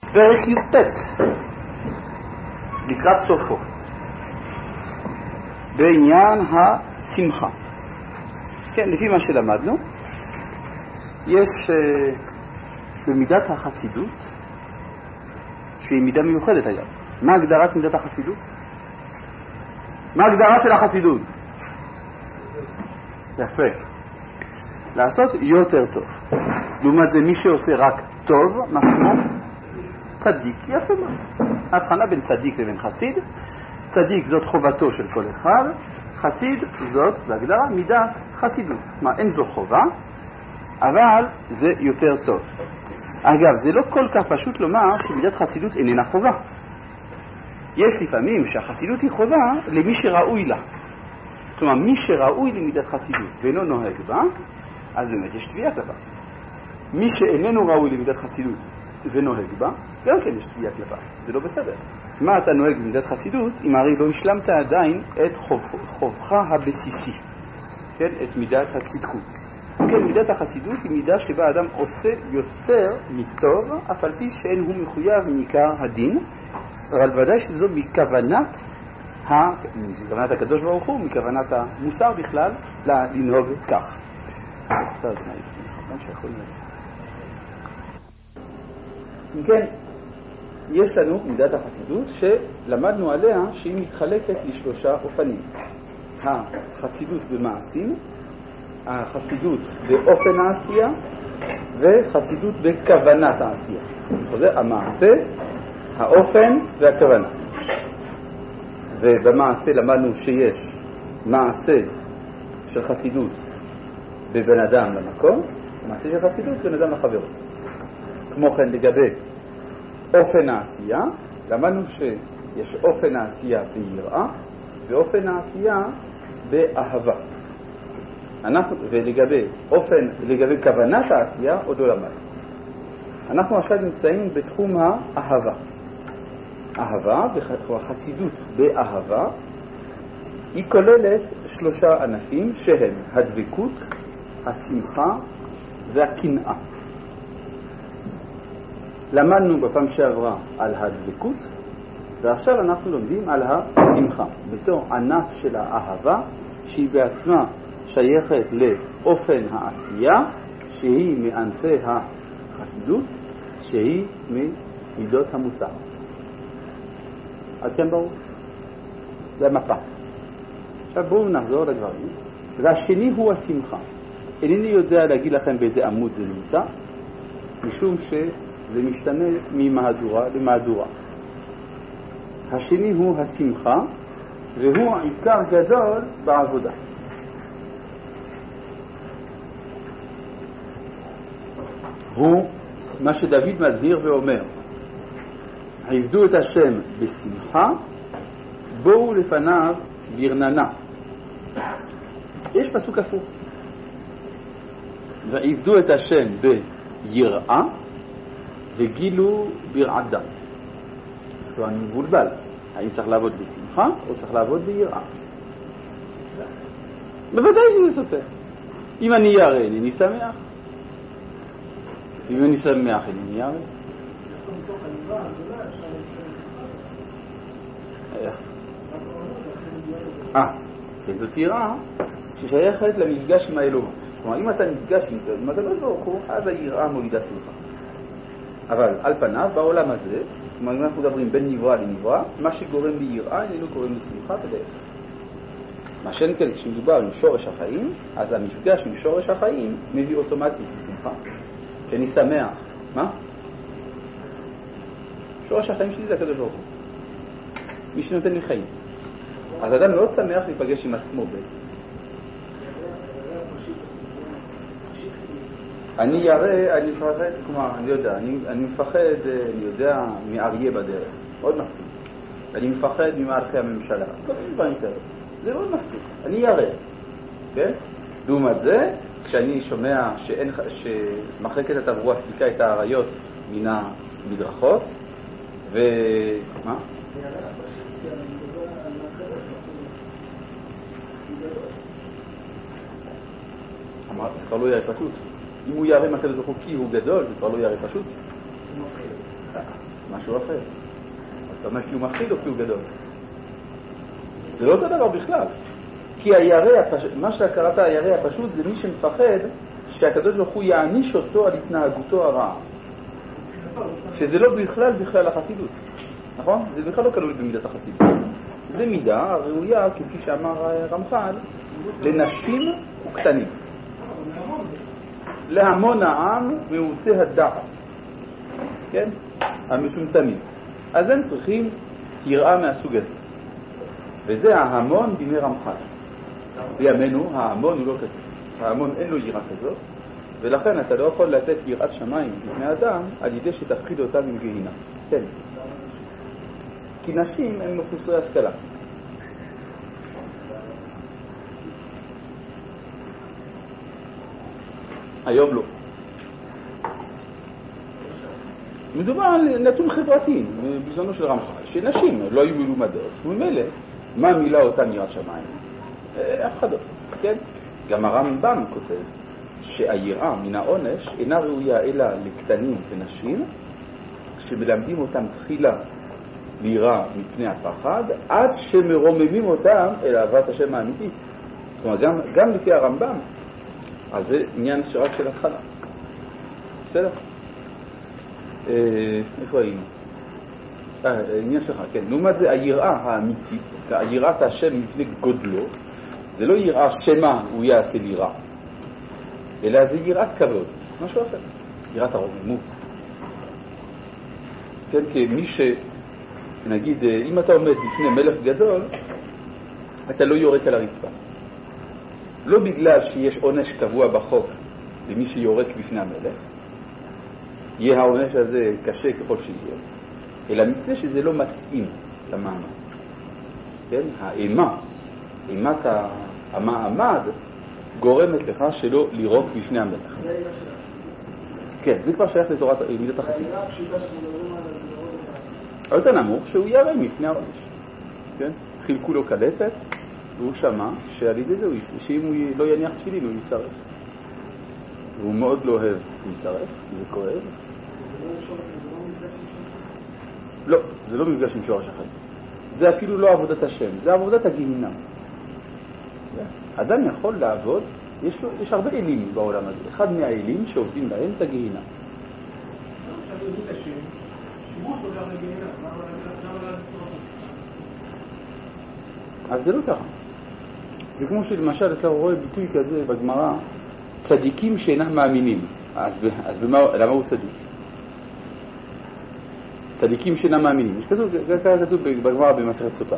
פרק י"ט, לקראת סופו, בעניין השמחה. כן, לפי מה שלמדנו, יש במידת החסידות, שהיא מידה מיוחדת אגב. מה הגדרת מידת החסידות? מה הגדרה של החסידות? יפה. לעשות יותר טוב. לעומת זה, מי שעושה רק טוב, משמעו צדיק. יפה מאוד. ההבחנה בין צדיק לבין חסיד. צדיק זאת חובתו של כל אחד, חסיד זאת בהגדרה מידת חסידות. מה, אין זו חובה, אבל זה יותר טוב. אגב, זה לא כל כך פשוט לומר שמידת חסידות איננה חובה. יש לפעמים שהחסידות היא חובה למי שראוי לה. כלומר, מי שראוי למידת חסידות ואינו נוהג בה, אז באמת יש תביעה כלפיו. מי שאיננו ראוי למידת חסידות ונוהג בה, גם כן יש תביעה כלפיו. זה לא בסדר. מה אתה נוהג במידת חסידות אם הרי לא השלמת עדיין את חובך הבסיסי, כן? את מידת הצדקות. כן, מידת החסידות היא מידה שבה אדם עושה יותר מטוב, אף על פי שאין הוא מחויב מעיקר הדין, אבל ודאי שזו מכוונת הקדוש ברוך הוא, מכוונת המוסר בכלל, לנהוג כך. אם כן, יש לנו מידת החסידות שלמדנו עליה שהיא מתחלקת לשלושה אופנים. החסידות במעשים, החסידות באופן העשייה וחסידות בכוונת העשייה. זה המעשה, האופן והכוונה. ובמעשה למדנו שיש מעשה של חסידות בבן אדם למקום, מעשה של חסידות בן אדם לחברו. כמו כן לגבי אופן העשייה, למדנו שיש אופן העשייה ביראה ואופן העשייה באהבה. ולגבי כוונת העשייה עוד לא למדנו. אנחנו עכשיו נמצאים בתחום האהבה. אהבה וחסידות באהבה היא כוללת שלושה ענפים שהם הדבקות, השמחה והקנאה. למדנו בפעם שעברה על הדבקות, ועכשיו אנחנו לומדים על השמחה בתור ענף של האהבה, שהיא בעצמה שייכת לאופן העשייה, שהיא מענפי החסידות, שהיא ממידות המוסר. עד כאן ברור? זה המפה. עכשיו בואו נחזור לדברים. והשני הוא השמחה. אינני יודע להגיד לכם באיזה עמוד זה נמצא, משום שזה משתנה ממהדורה למהדורה. השני הוא השמחה, והוא עיקר גדול בעבודה. הוא מה שדוד מזהיר ואומר, עבדו את השם בשמחה, בואו לפניו ברננה. יש פסוק הפוך. ועבדו את השם ביראה וגילו ברעדה. אז אני מבולבל. האם צריך לעבוד בשמחה או צריך לעבוד ביראה? בוודאי שזה סותר. אם אני ירא, אני שמח. אם אני שמח, אני ירא. זאת יראה ששייכת למפגש עם האלוהות. כלומר, אם אתה נפגש עם הקדוש ברוך הוא, אז היראה מולידה שמחה. אבל על פניו, בעולם הזה, כלומר, אם אנחנו מדברים בין נברא לנברא, מה שגורם ליראה איננו גורם לשמחה כדאי. מה שאין כן, כשמדובר עם שורש החיים, אז המפגש עם שורש החיים מביא אוטומטית לשמחה. שאני שמח. מה? שורש החיים שלי זה הקדוש ברוך הוא. מי שנותן לי חיים. אז אדם מאוד שמח להיפגש עם עצמו בעצם. אני ירא, אני מפחד, כלומר, אני מפחד, מאריה בדרך. מאוד מפחיד. אני מפחד ממערכי הממשלה. כל מיני דברים כאלה. זה מאוד מפחיד. אני ירא. כן? לעומת זה, כשאני שומע שמחלקת התברוע סליקה את האריות מן המדרכות, מה? אמרת, זה כבר לא ירא פשוט. אם הוא ירא מהקדוש ברוך הוא כי הוא גדול, זה כבר לא ירא פשוט. משהו אחר. אז אתה אומר כי הוא מפחיד או כי הוא גדול? זה לא אותו דבר בכלל. כי מה שקראת הירא הפשוט זה מי שמפחד שהקדוש ברוך הוא יעניש אותו על התנהגותו הרעה. שזה לא בכלל החסידות. נכון? זה בכלל לא כלול במידת החסידות. זה מידה ראויה, כפי שאמר רמח"ל, לנשים וקטנים. להמון העם מעוטי הדעת. כן? המטומטמים. אז הם צריכים יראה מהסוג הזה. וזה ההמון בימי רמח"ל. בימינו ההמון הוא לא כזה. ההמון אין לו יראה כזאת, ולכן אתה לא יכול לתת יראת שמיים בפני אדם על ידי שתפחיד אותם עם גיהינה. כן. כי נשים הם מחוסרי השכלה. היום לא. מדובר על נתון חברתי, בזמנו של רמח"ל, שנשים לא היו מלומדות, וממילא, מה מילה אותן יראת שמיים? אף אחד לא, כן? גם הרמב"ם כותב שהיראה מן העונש אינה ראויה אלא לקטנים ונשים, כשמלמדים אותם תחילה ליראה מפני הפחד, עד שמרוממים אותם אל אהבת השם האמיתית. זאת אומרת, גם לפי הרמב"ם, אז זה עניין שרק של התחלה. בסדר? איפה היינו? עניין שלך, כן. לעומת זה, היראה האמיתית, היראת השם מפני גודלו, זה לא יראה שמה הוא יעשה לי רע, אלא זה יראת כבוד, משהו אחר. יראת הרוממות. כן, כמי נגיד, אם אתה עומד לפני מלך גדול, אתה לא יורק על הרצפה. לא בגלל שיש עונש קבוע בחוק למי שיורק בפני המלך, יהיה העונש הזה קשה ככל שיהיה, אלא מפני שזה לא מתאים למעמד. כן? אימת המעמד גורמת לך שלא לירוק בפני המלך. כן, זה כבר שייך לתורת מידת החסידות. יותר נמוך שהוא ירא מפני העונש. כן? חילקו לו קלטת, והוא שמע שעל ידי זה שאם הוא לא יניח תפילין הוא ישרף. והוא מאוד לא אוהב הוא ישרף, זה כואב. לא, זה לא מפגש עם שורש החיים. זה אפילו לא עבודת השם, זה עבודת הגיהינום. אדם יכול לעבוד, יש הרבה אלים בעולם הזה. אחד מהאלים שעובדים בהם זה הגיהינום. אז זה לא ככה. זה כמו שלמשל אתה רואה ביטוי כזה בגמרא, צדיקים שאינם מאמינים. אז למה הוא צדיק? צדיקים שאינם מאמינים. כתוב בגמרא במסכת סוטה.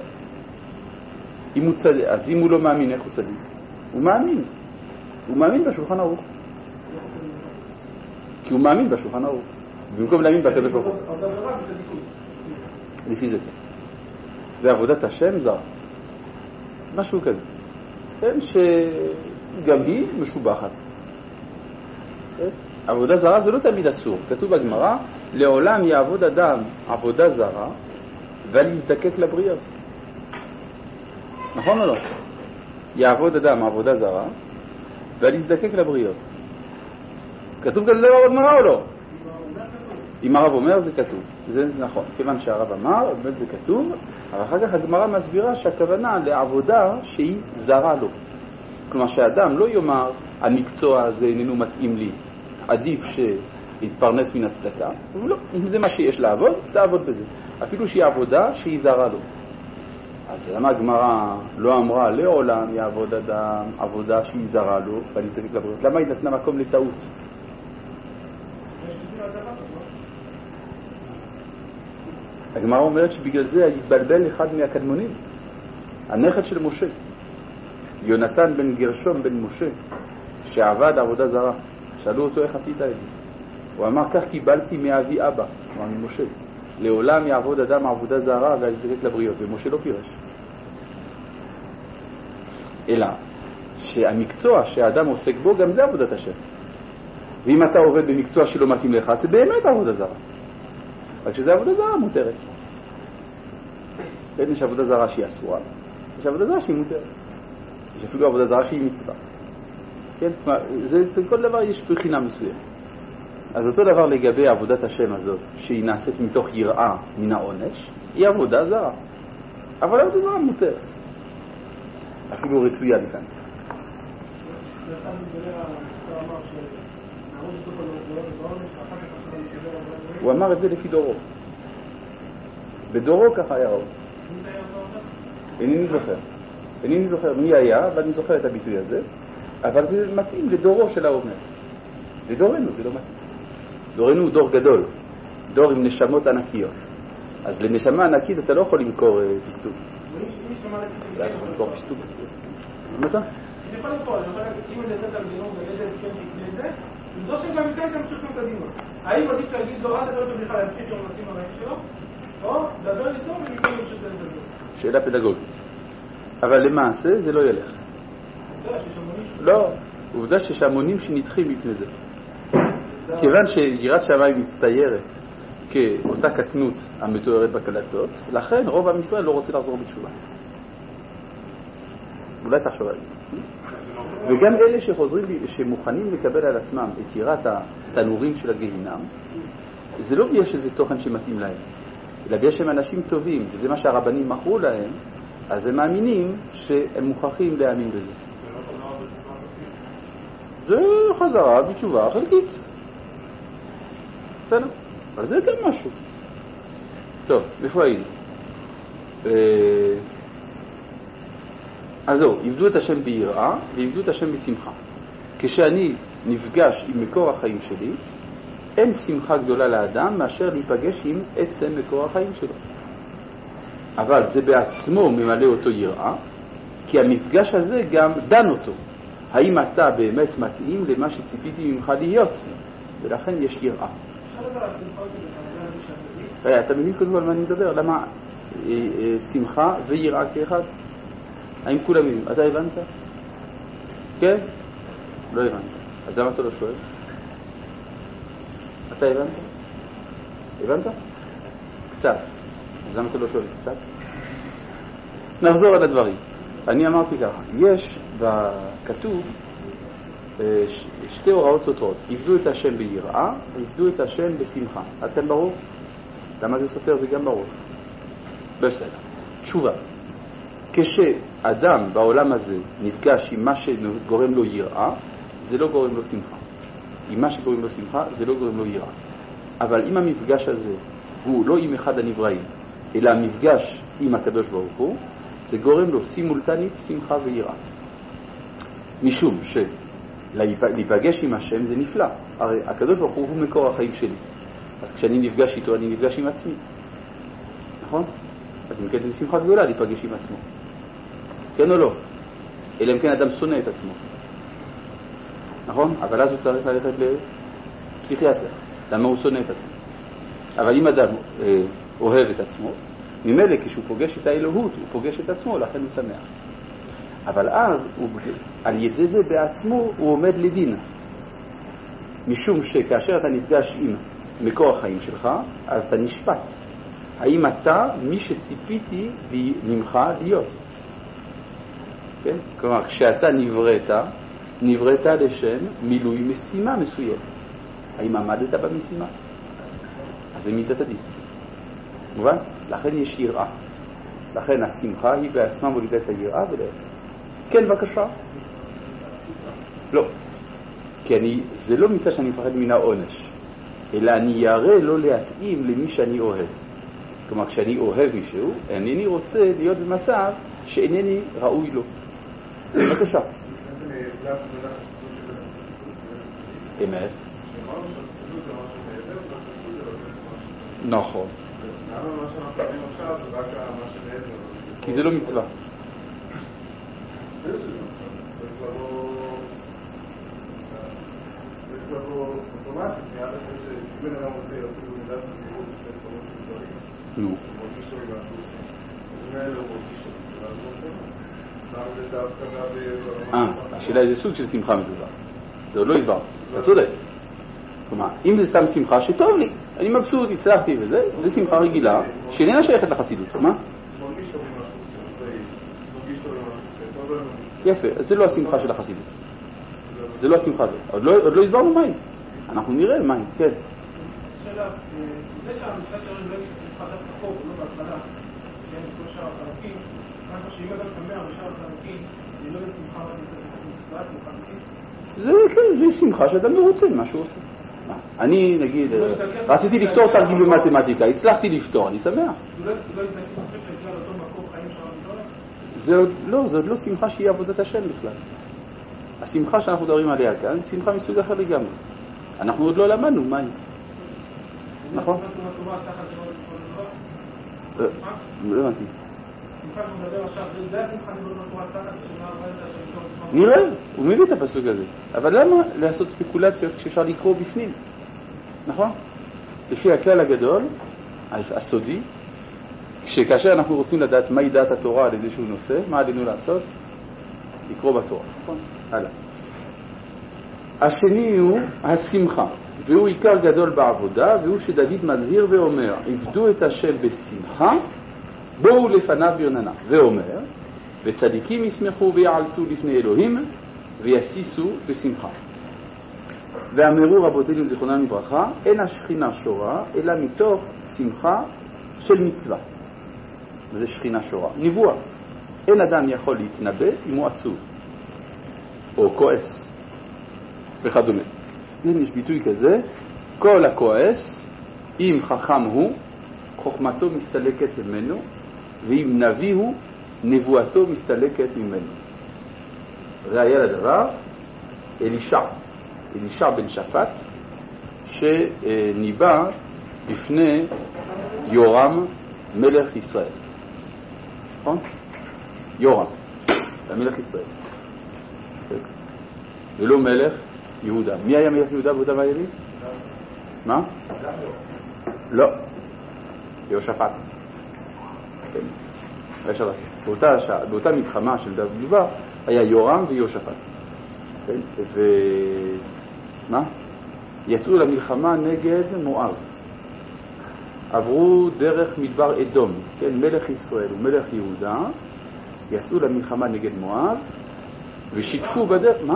אז אם הוא לא מאמין, איך הוא צדיק? הוא מאמין. הוא מאמין בשולחן ערוך. כי הוא מאמין בשולחן ערוך. במקום להאמין בקדוש ברוך הוא. לפי זה. זה עבודת השם זר. משהו כזה. כן, שגם היא משובחת. עבודה זרה זה לא תמיד אסור. כתוב בגמרא, לעולם יעבוד אדם עבודה זרה ולהזדקק לבריות. נכון או לא? יעבוד אדם עבודה זרה ולהזדקק לבריות. כתוב כזה דבר בגמרא או לא? אם הרב אומר זה כתוב. זה נכון. כיוון שהרב אמר, באמת זה כתוב, אבל אחר כך הגמרא מסבירה שהכוונה לעבודה שהיא זרה לו. כלומר שהאדם לא יאמר המקצוע הזה איננו מתאים לי, עדיף שיתפרנס מן הצדקה. לא, אם זה מה שיש לעבוד, תעבוד בזה. אפילו שהיא עבודה שהיא זרה לו. אז למה הגמרא לא אמרה לעולם יעבוד אדם עבודה שהיא זרה לו ואני צריך לבריאות? למה היא נתנה מקום לטעות? הגמרא אומרת שבגלל זה התבלבל אחד מהקדמונים, הנכד של משה, יונתן בן גרשום בן משה, שעבד עבודה זרה. שאלו אותו איך עשית את זה? הוא אמר כך קיבלתי מאבי אבא, כלומר ממשה. לעולם יעבוד אדם עבודה זרה ויזדקק לבריות, ומשה לא פירש. אלא שהמקצוע שהאדם עוסק בו גם זה עבודת השם. ואם אתה עובד במקצוע שלא מתאים לך, זה באמת עבודה זרה. רק שזה עבודה זרה מותרת. יש עבודה זרה שהיא אסורה, יש עבודה זרה שהיא מותרת. יש אפילו עבודה זרה שהיא מצווה. כן? זה כל דבר יש בחינה מסוימת. אז אותו דבר לגבי עבודת השם הזאת, שהיא נעשית מתוך יראה מן העונש, היא עבודה זרה. אבל עבודה זרה מותרת. אפילו רצויה לכאן. הוא אמר את זה לפי דורו. בדורו ככה היה רוב. אינני זוכר מי היה, ואני זוכר את הביטוי הזה, אבל זה מתאים לדורו של האומר. לדורנו זה לא מתאים. דורנו הוא דור גדול, דור עם נשמות ענקיות. אז לנשמה ענקית אתה לא יכול למכור פסטוק. אתה יכול למכור פסטוק. מה אתה? אני יכול למכור, אני אומר, אם אני נתת המדינות ולאיזה הסכם תקנה את זה, זו שגם מכאן תמשיך מקדימה. האם עדיף להגיד לו, אתה לא תוכל להמשיך עם המסים הרעים שלו, או דבר איתו ומכאן תמשיך לדבר. שאלה פדגוגית. אבל למעשה זה לא ילך. לא, עובדה שיש המונים שנדחים מפני זה. כיוון שיראת שמיים מצטיירת כאותה קטנות המתוארת בקלטות, לכן רוב עם ישראל לא רוצה לחזור בתשובה. אולי תחשוב על זה. וגם אלה שחוזרים, שמוכנים לקבל על עצמם את יראת התנורים של הגיהינם, זה לא בגלל שזה תוכן שמתאים להם, אלא בגלל שהם אנשים טובים, וזה מה שהרבנים מכרו להם, אז הם מאמינים שהם מוכרחים להאמין בזה. זה חזרה בתשובה חלקית. בסדר? אבל זה גם משהו. טוב, איפה היינו? אז זהו, עבדו את השם ביראה ועבדו את השם בשמחה. כשאני נפגש עם מקור החיים שלי, אין שמחה גדולה לאדם מאשר להיפגש עם עצם מקור החיים שלו. אבל זה בעצמו ממלא אותו יראה, כי המפגש הזה גם דן אותו. האם אתה באמת מתאים למה שציפיתי ממך להיות? ולכן יש יראה. אתה מבין קודם על מה אני מדבר? למה שמחה ויראה כאחד? האם כולם מבינים? אתה הבנת? כן? לא הבנת. אז למה אתה לא שואל? אתה הבנת? הבנת? קצת. אז למה אתה לא שואל? קצת? נחזור על הדברים. אני אמרתי ככה, יש בכתוב שתי הוראות סותרות. עבדו את השם ביראה ועבדו את השם בשמחה. אתם ברור? למה זה סותר? זה גם ברור. בסדר. תשובה. כשאדם בעולם הזה נפגש עם מה שגורם לו יראה, זה לא גורם לו שמחה. עם מה שגורם לו שמחה, זה לא גורם לו יראה. אבל אם המפגש הזה הוא לא עם אחד הנבראים, אלא המפגש עם הקדוש ברוך הוא, זה גורם לו סימולטנית שמחה ויראה. משום שלהיפגש עם השם זה נפלא. הרי הקדוש ברוך הוא מקור החיים שלי. אז כשאני נפגש איתו, אני נפגש עם עצמי. נכון? אז אם כן זה שמחה גדולה להיפגש עם עצמו. כן או לא? אלא אם כן אדם שונא את עצמו. נכון? אבל אז הוא צריך ללכת לפסיכיאטר. למה הוא שונא את עצמו? אבל אם אדם אוהב את עצמו, ממילא כשהוא פוגש את האלוהות, הוא פוגש את עצמו, לכן הוא שמח. אבל אז, על ידי זה בעצמו, הוא עומד לדין. משום שכאשר אתה נפגש עם מקור החיים שלך, אז אתה נשפט. האם אתה מי שציפיתי ממך להיות? כן? כלומר, כשאתה נבראת לשם מילוי משימה מסוימת. האם עמדת במשימה? אז זה מידת הדין. מובן? לכן יש יראה. לכן השמחה היא בעצמה מולידה את היראה ולהפך. כן, בבקשה. לא. כי זה לא מצד שאני מפחד מן העונש, אלא אני יראה לא להתאים למי שאני אוהב. כלומר, כשאני אוהב מישהו, אינני רוצה להיות במצב שאינני ראוי לו. בבקשה. אמת. נכון. כי זה לא מצווה. נו. השאלה איזה סוג של שמחה מדובר. זה עוד לא הסבר. אתה צודק. כלומר, אם זה סתם שמחה שטוב לי, אני מבסוט, הצלחתי וזה, זה שמחה רגילה שאיננה שייכת לחסידות. מה? יפה, אז זה לא השמחה של החסידות. זה לא השמחה הזאת. עוד לא הסברנו מהי. אנחנו נראה מה, כן. שאלה, זה שהמשחק שלנו לא יתחדש לחוק, לא בהתחלה, כן, כל שאר החלקים, ככה שאם אדם שמח בשאר החלקים, זה לא ישמחה רק זה כן, זה שמחה שאדם מרוצה מה שהוא עושה. אני נגיד, רציתי לפתור תרגיל במתמטיקה, הצלחתי לפתור, אני שמח. לא יתנקים חושב שהגיע לאותו מקום חיים שלנו? זה עוד לא שמחה שהיא עבודת השם בכלל. השמחה שאנחנו מדברים עליה כאן, היא שמחה מסוג אחר לגמרי. אנחנו עוד לא למדנו מה היא. נכון? לא הבנתי. נראה, הוא מביא את הפסוק הזה. אבל למה לעשות ספקולציות כשאפשר לקרוא בפנים? נכון? לפי הכלל הגדול, הסודי, כאשר אנחנו רוצים לדעת מהי דעת התורה על איזשהו נושא, מה עלינו לעשות? לקרוא בתורה. נכון? הלאה. השני הוא השמחה, והוא עיקר גדול בעבודה, והוא שדוד מזהיר ואומר, עבדו את השם בשמחה, בואו לפניו ברננה. ואומר, וצדיקים ישמחו ויעלצו לפני אלוהים, ויסיסו בשמחה. ואמרו רבותינו זיכרונם לברכה, אין השכינה שורה, אלא מתוך שמחה של מצווה. וזה שכינה שורה. נבואה. אין אדם יכול להתנבא אם הוא עצוב, או כועס, וכדומה. יש ביטוי כזה, כל הכועס, אם חכם הוא, חוכמתו מסתלקת ממנו, ואם נביא הוא, נבואתו מסתלקת ממנו. ראיה לדבר, אלישע בן שפט, שניבא בפני יורם מלך ישראל. נכון? יורם, המלך ישראל. ולא מלך יהודה. מי היה מלך יהודה ויהודה והיליד? מה? לא. יהושפט. באותה מלחמה של דוד מדובר היה יורם ויהושפט. ומה? יצאו למלחמה נגד מואב. עברו דרך מדבר אדום, כן, מלך ישראל ומלך יהודה יצאו למלחמה נגד מואב ושיתפו בדרך, מה?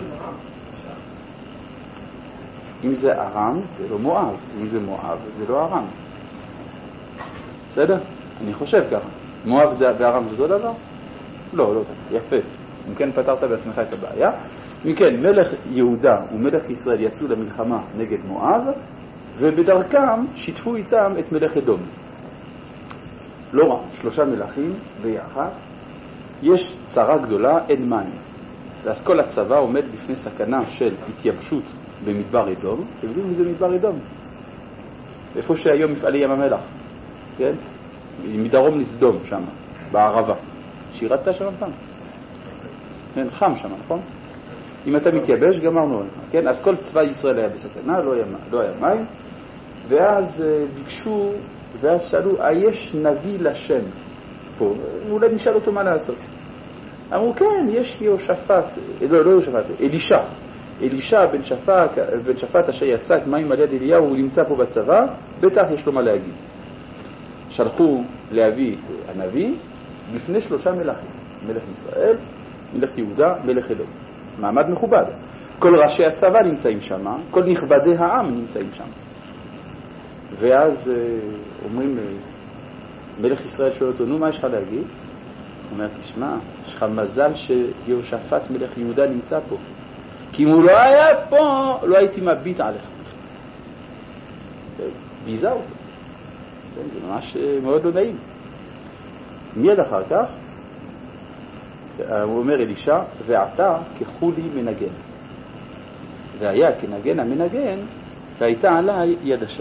אם זה ארם זה לא מואב, אם זה מואב זה לא ארם. בסדר? אני חושב ככה. מואב וארם זה אותו דבר? לא, יפה. אם כן פתרת בעצמך את הבעיה. אם כן, מלך יהודה ומלך ישראל יצאו למלחמה נגד מואב, ובדרכם שיתפו איתם את מלך אדום. לא רע, 3 מלכים ביחד. יש צרה גדולה, אין מים. אז כל הצבא עומד בפני סכנה של התייבשות במדבר אדום. אתם יודעים מי זה מדבר אדום? איפה שהיום מפעלי ים המלח. כן? מדרום לסדום שם, בערבה. שירתת שם פעם? כן, חם שם, נכון? אם אתה מתייבש, גמרנו. כן? אז כל צבא ישראל היה בסכנה, לא היה מים. ואז ביקשו, ואז שאלו, יש נביא לשם פה? אולי נשאל אותו מה לעשות. אמרו, כן, יש יהושפט, לא יהושפט, אלישע בן שפט אשר יצא את מים על יד אליהו, הוא נמצא פה בצבא, בטח יש לו מה להגיד. שלחו להביא הנביא בפני 3 מלכים, מלך ישראל, מלך יהודה, מלך אדום. מעמד מכובד. כל ראשי הצבא נמצאים שם, כל נכבדי העם נמצאים שם. ואז אומרים, מלך ישראל שואל אותו, נו, מה יש לך להגיד? הוא אומר, תשמע, יש לך מזל שיהושפט מלך יהודה נמצא פה. כי אם הוא לא היה פה, לא הייתי מביט עליך. ביזה אותו. זה ממש מאוד לא נעים. מיד אחר כך, הוא אומר אלישע, ועתה כחולי מנגן. והיה כנגן המנגן, והייתה עליי יד השם.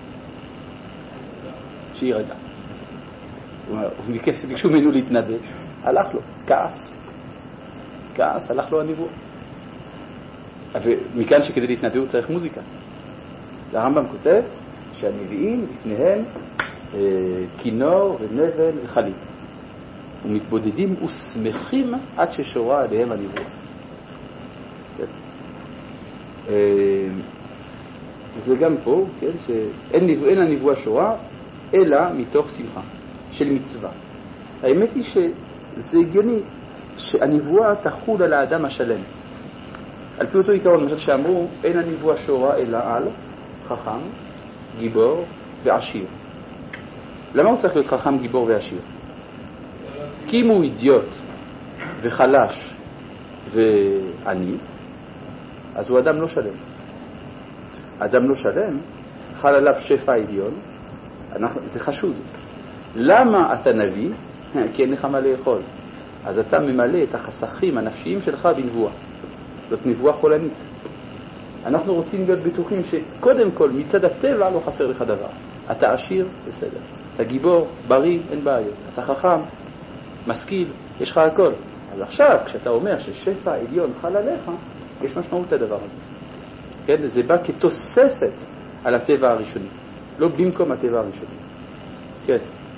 שהיא רגע. הוא ביקשו ממנו להתנדב, הלך לו, כעס, הלך לו הניבוא. ומכאן שכדי להתנדב הוא צריך מוזיקה. הרמב"ם כותב שהנביאים לפניהם כינור ונבל וחליל. ומתבודדים ושמחים עד ששורה עליהם הניבוא. זה גם פה, כן, שאין הניבואה שורה, אלא מתוך שמחה, של מצווה. האמת היא שזה הגיוני שהניבואה תחול על האדם השלם. על פי אותו עיקרון, למשל שאמרו, אין הנבואה שורה אלא על חכם, גיבור ועשיר. למה הוא צריך להיות חכם, גיבור ועשיר? כי אם הוא אידיוט וחלש ועני, אז הוא אדם לא שלם. אדם לא שלם, חל עליו שפע עליון, זה חשוד. למה אתה נביא? כי אין לך מה לאכול. אז אתה ממלא את החסכים הנפשיים שלך בנבואה. זאת נבואה חולנית. אנחנו רוצים להיות בטוחים שקודם כל מצד הטבע לא חסר לך דבר. אתה עשיר, בסדר. אתה גיבור, בריא, אין בעיות. אתה חכם, משכיל, יש לך הכל. אז עכשיו, כשאתה אומר ששפע עליון חל עליך, יש משמעות לדבר הזה. כן? זה בא כתוספת על הטבע הראשוני, לא במקום הטבע הראשוני. כן.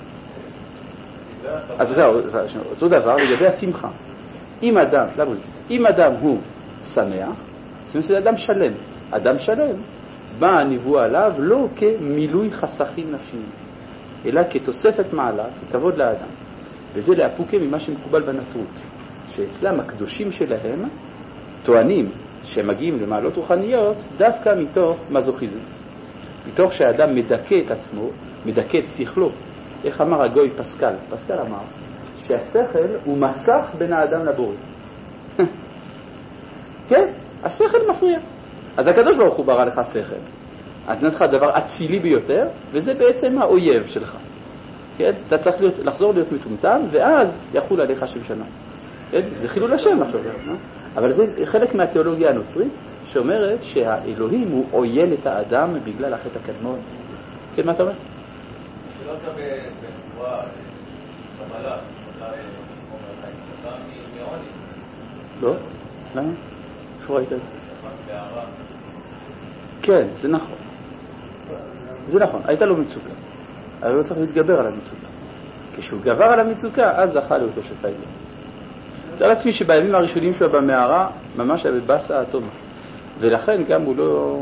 אז אותו דבר לגבי השמחה. אם אדם הוא שמח, זאת אומרת אדם שלם. אדם שלם באה הנבואה עליו לא כמילוי חסכים נפשיים, אלא כתוספת מעלה, ככבוד לאדם. וזה להפוקה ממה שמקובל בנצרות, שאצלם הקדושים שלהם טוענים שהם מגיעים למעלות רוחניות דווקא מתוך מזוכיזם, מתוך שהאדם מדכא את עצמו, מדכא את שכלו. איך אמר הגוי פסקל? פסקל אמר שהשכל הוא מסך בין האדם לבורא. כן, השכל מפריע. אז הקדוש ברוך הוא ברא לך שכל, אז נתן לך דבר אצילי ביותר, וזה בעצם האויב שלך. כן? אתה צריך לחזור להיות מטומטם, ואז יחול עליך שם שנה. כן? זה חילול השם עכשיו. אבל זה חלק מהתיאולוגיה הנוצרית, שאומרת שהאלוהים הוא עוין את האדם בגלל החטא הקדמון. כן, מה אתה אומר? שלא אתה בצורה קבלה, מעוני. לא? למה? איפה ראית את זה? כן, זה נכון. זה נכון, הייתה לו מצוקה. אבל הוא צריך להתגבר על המצוקה. כשהוא גבר על המצוקה, אז זכה לאותו שפע עליון. תאר לעצמי שבימים הראשונים שלו במערה, ממש היה בבאסה אטומה. ולכן גם הוא לא...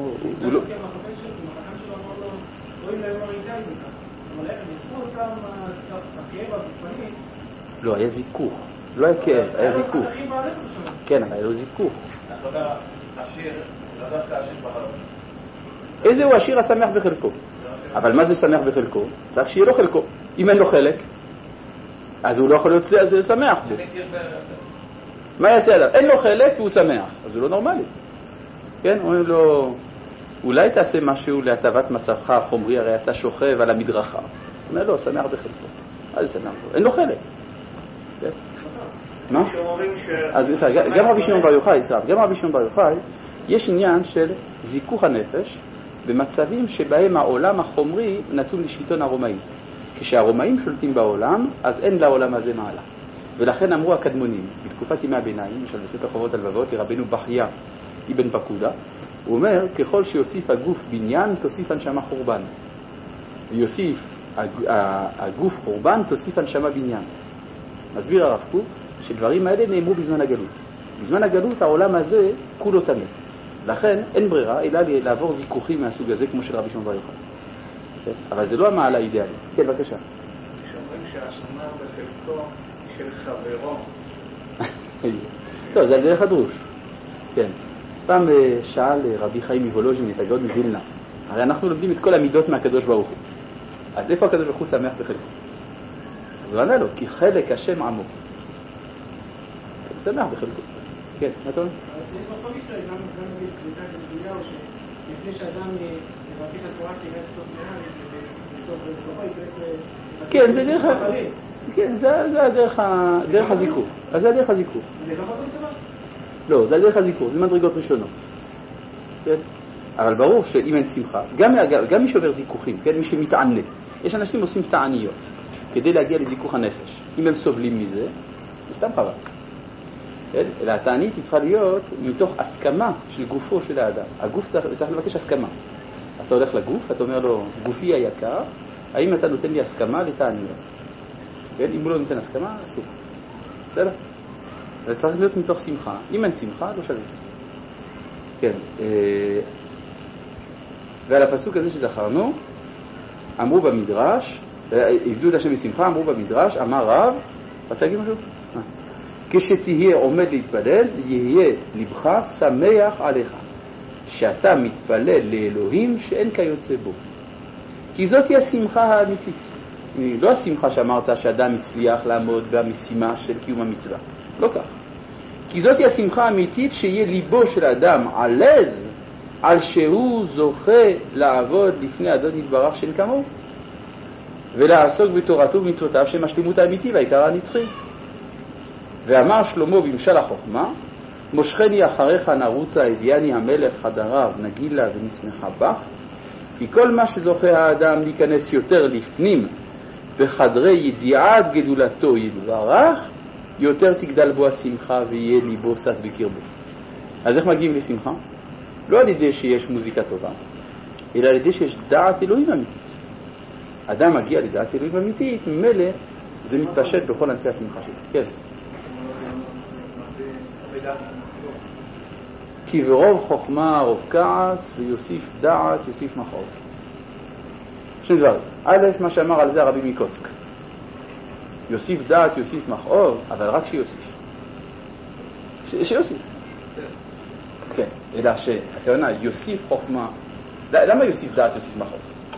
לא, היה זיכוך. לא היה כאב, היה זיכוך. כן, אבל היה לו זיכוך. אתה יודע, עשיר, לא דווקא עשיר בחלום. איזה הוא עשיר השמח בחלקו. אבל מה זה שמח בחלקו? צריך שיהיה לו חלקו. אם אין לו חלק, אז הוא לא יכול להיות שמח בו. מה יעשה עליו? אין לו חלק והוא שמח, אז הוא לא נורמלי. כן? אומרים לו, אולי תעשה משהו להטבת מצבך החומרי, הרי אתה שוכב על המדרכה. הוא אומר לו, שמח בחלקו. אז זה שמח בו. אין לו חלק. כן? מה? אז גם רבי שמעון בר יוחאי, גם רבי שמעון בר יוחאי, יש עניין של זיכוך הנפש במצבים שבהם העולם החומרי נתון לשלטון הרומאים. כשהרומאים שולטים בעולם, אז אין לעולם הזה מעלה. ולכן אמרו הקדמונים, בתקופת ימי הביניים, למשל בספר חובות הלבבות, לרבנו בחיה אבן פקודה, הוא אומר, ככל שיוסיף הגוף בניין, תוסיף הנשמה חורבן. ויוסיף הגוף חורבן, תוסיף הנשמה בניין. מסביר הרב קוק, שדברים האלה נאמרו בזמן הגלות. בזמן הגלות העולם הזה כולו תמה. לכן אין ברירה אלא לעבור זיכוכים מהסוג הזה כמו של רבי שמעון בר יוחאי. אבל זה לא המעלה האידיאלית. כן, בבקשה. שאומרים שהשמח בחלקו של חברו. טוב, זה על דרך הדרוש. כן. פעם שאל רבי חיים מוולוז'ין את הגאון מווילנה, הרי אנחנו לומדים את כל המידות מהקדוש ברוך הוא. אז איפה הקדוש ברוך הוא שמח בחלקו? אז הוא ענה לו, כי חלק השם עמו. שמח בחלקו. כן, מה אתה אומר? יש בכל מקרה, גם בקליטת אליהו, שלפני שאדם מבקש התורה כירס סוף מעל, כן, זה דרך כן, זה דרך הזיכוך. אז זה דרך הזיכוך. זה לא חוזר דבר? לא, זה דרך הזיכוך, זה מדרגות ראשונות. כן? אבל ברור שאם אין שמחה, גם מי שעובר זיכוכים, כן, מי שמתענה, יש אנשים עושים תעניות כדי להגיע לזיכוך הנפש. אם הם סובלים מזה, זה סתם חבל. כן? אלא התענית צריכה להיות מתוך הסכמה של גופו של האדם. הגוף צריך לבקש הסכמה. אתה הולך לגוף, אתה אומר לו, גופי היקר, האם אתה נותן לי הסכמה לתעניות? כן? אם הוא לא נותן הסכמה, אסור. בסדר? זה צריך להיות מתוך שמחה. אם אין שמחה, לא שווה. כן. ועל הפסוק הזה שזכרנו, אמרו במדרש, עבדו את השם בשמחה, אמרו במדרש, אמר רב, רוצה להגיד משהו? כשתהיה עומד להתפלל, יהיה לבך שמח עליך, שאתה מתפלל לאלוהים שאין כיוצא בו. כי זאת היא השמחה האמיתית. לא השמחה שאמרת שאדם הצליח לעמוד במשימה של קיום המצווה. לא כך. כי זאת היא השמחה האמיתית שיהיה ליבו של אדם עלז על שהוא זוכה לעבוד לפני אדון יתברך שאין כמוהו, ולעסוק בתורתו ומצוותיו שהם השלמות האמיתי והעיקר הנצחי. ואמר שלמה במשל החוכמה, מושכני אחריך נרוצה, הביאני המלך חדריו, נגילה ונשמחה בך, כי כל מה שזוכה האדם להיכנס יותר לפנים בחדרי ידיעת גדולתו יתברך, יותר תגדל בו השמחה ויהיה ליבו שש בקרבו. אז איך מגיעים לשמחה? לא על ידי שיש מוזיקה טובה, אלא על ידי שיש דעת אלוהים אמיתית. אדם מגיע לדעת אלוהים אמיתית, ממילא זה מתפשט בכל ענפי השמחה שלו. כן. כי ברוב חוכמה רוב כעס, ויוסיף דעת יוסיף מכאוב. שני דברים. א', מה שאמר על זה הרבי מקוצק, יוסיף דעת יוסיף מכאוב, אבל רק שיוסיף. שיוסיף. כן, אלא שהכוונה יוסיף חוכמה. למה יוסיף דעת יוסיף מכאוב?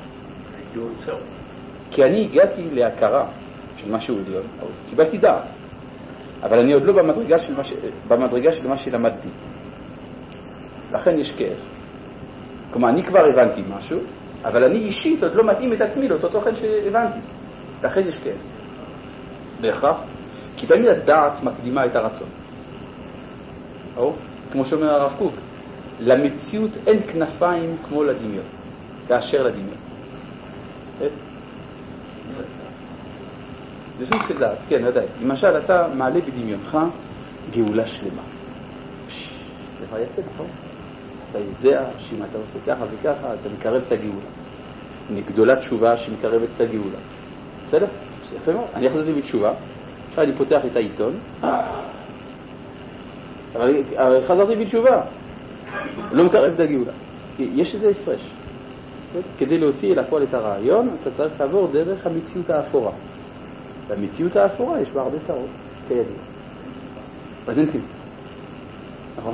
כי אני הגעתי להכרה של משהו עליון, קיבלתי דעת, אבל אני עוד לא במדרגה של מה שלמדתי, לכן יש כאב. כלומר, אני כבר הבנתי משהו, אבל אני אישית עוד לא מתאים את עצמי לאותו תוכן שהבנתי, לכן יש כאב. בהכרח, כי תמיד הדעת מקדימה את הרצון. כמו שאומר הרב קוק, למציאות אין כנפיים כמו לדמיון, כאשר לדמיון. זה סוג של דעת, כן, עדיין. למשל, אתה מעלה בדמיונך גאולה שלמה. זה כבר יצא, נכון? אתה יודע שאם אתה עושה ככה וככה, אתה מקרב את הגאולה. גדולת תשובה שמקרבת את הגאולה. בסדר? זה יפה מאוד. אני חזרתי בתשובה, עכשיו אני פותח את העיתון, אבל חזרתי בתשובה. לא מקרב את הגאולה. יש איזה הפרש. כדי להוציא אל הכל את הרעיון, אתה צריך לעבור דרך המציאות האפורה. במציאות האפורה יש בה הרבה צרות, כידוע. אז אין סימן. נכון?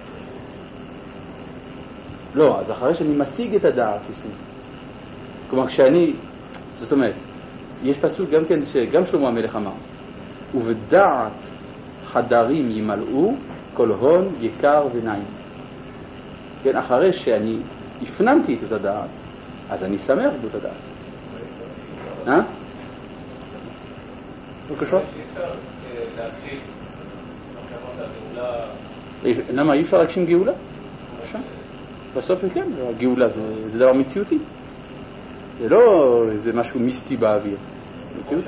לא, אז אחרי שאני משיג את הדעת, כלומר, כשאני, זאת אומרת, יש פסוק גם כן, שגם שלמה המלך אמר, ובדעת חדרים ימלאו, כל הון יקר ונעים. כן, אחרי שאני הפנמתי את הדעת, אז אני שמח בו את הדעת. בבקשה? למה? אי אפשר להגשים גאולה? בסוף כן, הגאולה זה דבר מציאותי. זה לא איזה משהו מיסטי באוויר. מציאות?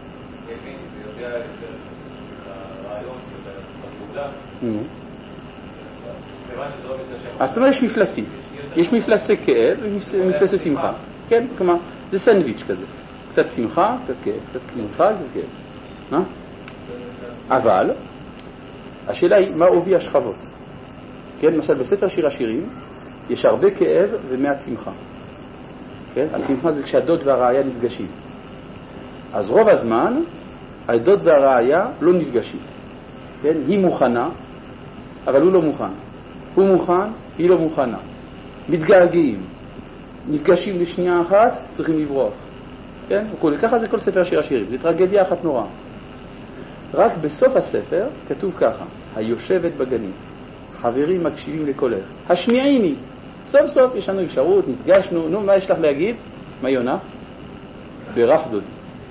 אז זאת אומרת, יש מפלסים. יש מפלסי כאב ומפלסי שמחה. כן, כלומר, זה סנדוויץ' כזה. קצת שמחה, קצת כאב, קצת שמחה, קצת כאב. אבל, השאלה היא, מה עובי השכבות? כן, למשל, בספר שיר השירים, יש הרבה כאב ומעט שמחה. כן? השמחה זה כשהדוד והראיה נפגשים. אז רוב הזמן, הדוד והראיה לא נפגשים. כן? היא מוכנה, אבל הוא לא מוכן. הוא מוכן, היא לא מוכנה. מתגעגעים. נפגשים לשנייה אחת, צריכים לברוח. כן? ככה זה כל ספר שיר השירים. זה טרגדיה אחת נוראה. רק בסוף הספר כתוב ככה, היושבת בגנים, חברים מקשיבים לקולך, השמיעיני. סוף סוף יש לנו אפשרות, נפגשנו, נו, מה יש לך להגיד? מה יונה? ברך דודי.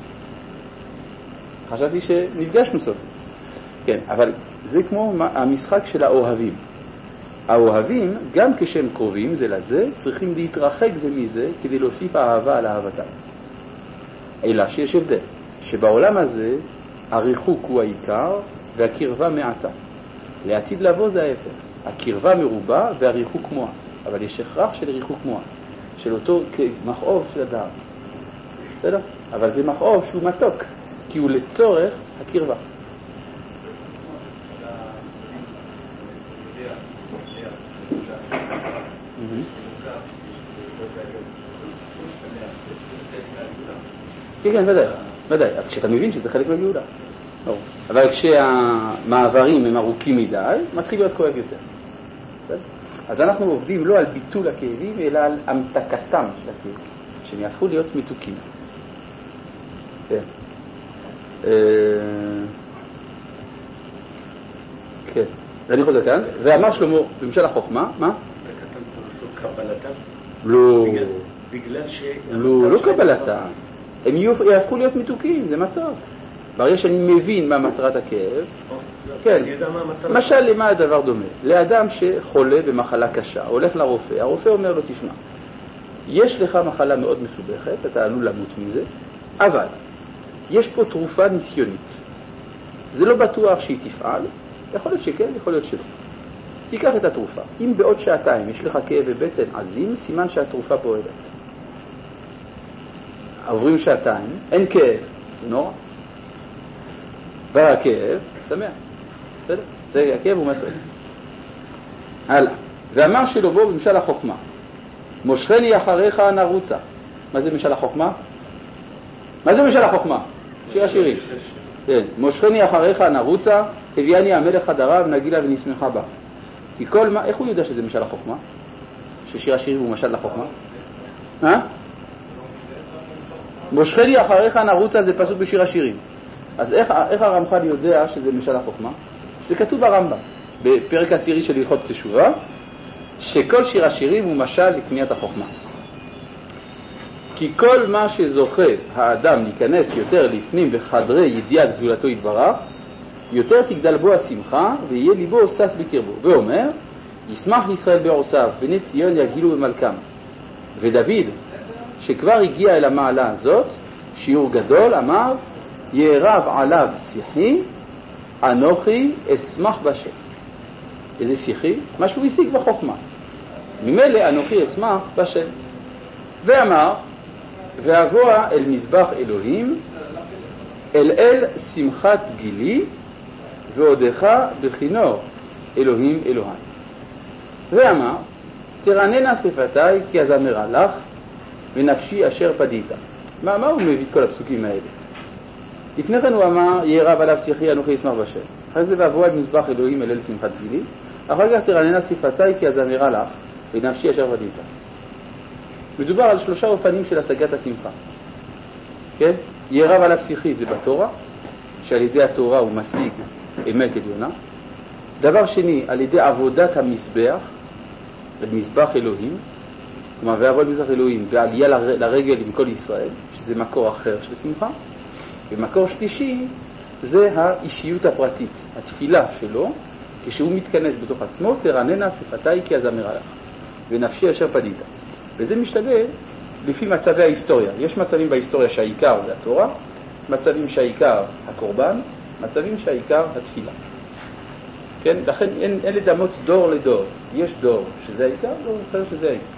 חשבתי שנפגשנו סוף. כן, אבל זה כמו המשחק של האוהבים. האוהבים, גם כשהם קרובים זה לזה, צריכים להתרחק זה מזה כדי להוסיף אהבה על אהבתם. אלא שיש הבדל, שבעולם הזה הריחוק הוא העיקר והקרבה מעטה. לעתיד לבוא זה ההפך. הקרבה מרובה והריחוק מועט. אבל יש הכרח של ריחוק מועט, של אותו מכאוב של הדעת. בסדר? אבל זה מכאוב שהוא מתוק, כי הוא לצורך הקרבה. כן, ודאי. ודאי. אבל כשאתה מבין שזה חלק מהגאולה. אבל כשהמעברים הם ארוכים מדי, מתחיל להיות כואב יותר. אז אנחנו עובדים לא על ביטול הכאבים, אלא על המתקתם של הכאבים, שהם יהפכו להיות מתוקים. כן. כן. אני חוזר כאן. ואמר שלמה במשל החוכמה, מה? קבלתם? לא. בגלל ש... לא קבלתם. הם יהפכו להיות מתוקים, זה מה טוב. ברגע שאני מבין מה מטרת הכאב, כן, משל למה הדבר דומה? לאדם שחולה במחלה קשה, הולך לרופא, הרופא אומר לו, תשמע, יש לך מחלה מאוד מסובכת, אתה עלול למות מזה, אבל יש פה תרופה ניסיונית. זה לא בטוח שהיא תפעל, יכול להיות שכן, יכול להיות שלא. תיקח את התרופה. אם בעוד שעתיים יש לך כאב בבטן עזים, סימן שהתרופה פועלת. עוברים שעתיים, אין כאב, זה נורא. והכאב, שמח. בסדר? זה הכאב הוא מטרד. הלאה. ואמר שלו בו במשל החוכמה, מושכני אחריך נרוצה. מה זה משל החוכמה? מה זה משל החוכמה? שיר השירים. כן. מושכני אחריך נרוצה, הביאני המלך חדריו, נגילה ונשמחה בה. כי כל מה, איך הוא יודע שזה משל החוכמה? ששיר השירים הוא משל לחוכמה? מושכני אחריך נרוצה זה פסוק בשיר השירים. אז איך הרמח"ל יודע שזה משל החוכמה? זה כתוב ברמב"ם, בפרק 10 של הלכות תשובה, שכל שיר השירים הוא משל לקניית החוכמה. כי כל מה שזוכה האדם להיכנס יותר לפנים בחדרי ידיעת גדולתו יתברך, יותר תגדל בו השמחה ויהיה ליבו שש בקרבו. ואומר, ישמח ישראל בעושיו, בני ציון יגילו במלכם. ודוד, שכבר הגיע אל המעלה הזאת, שיעור גדול, אמר, יערב עליו שיחי, אנוכי אשמח בשם. איזה שיחי? מה שהוא השיג בחוכמה. ממילא אנוכי אשמח בשם. ואמר, ואבוא אל מזבח אלוהים, אל שמחת גילי, ועודך בכינור אלוהים אלוהי. ואמר, תרננה שפתיי כי אזמרה לך, ונפשי אשר פדית. מה הוא מביא את כל הפסוקים האלה? לפני כן הוא אמר, יערב עליו שיחי אנוכי אשמח בשם. אחרי זה ואבוא אל מזבח אלוהים אל שמחת גילי, אחר כך תרננה שפתיי כי אזמרה לך, ונפשי אשר פדית. מדובר על 3 אופנים של השגת השמחה. כן? יערב עליו שיחי זה בתורה, שעל ידי התורה הוא משיג אמת עליונה. דבר שני, על ידי עבודת המזבח, מזבח אלוהים, כלומר ועבוד מזבח אלוהים ועלייה לרגל עם כל ישראל, שזה מקור אחר של שמחה. ומקור שלישי זה האישיות הפרטית, התפילה שלו, כשהוא מתכנס בתוך עצמו, תרננה שפתיי כי אזמרה לך, ונפשי אשר פדית. וזה משתנה לפי מצבי ההיסטוריה. יש מצבים בהיסטוריה שהעיקר זה התורה, מצבים שהעיקר הקורבן, מצבים שהעיקר התפילה. כן? לכן אין לדמות דור לדור. יש דור שזה העיקר, דור אחר שזה העיקר.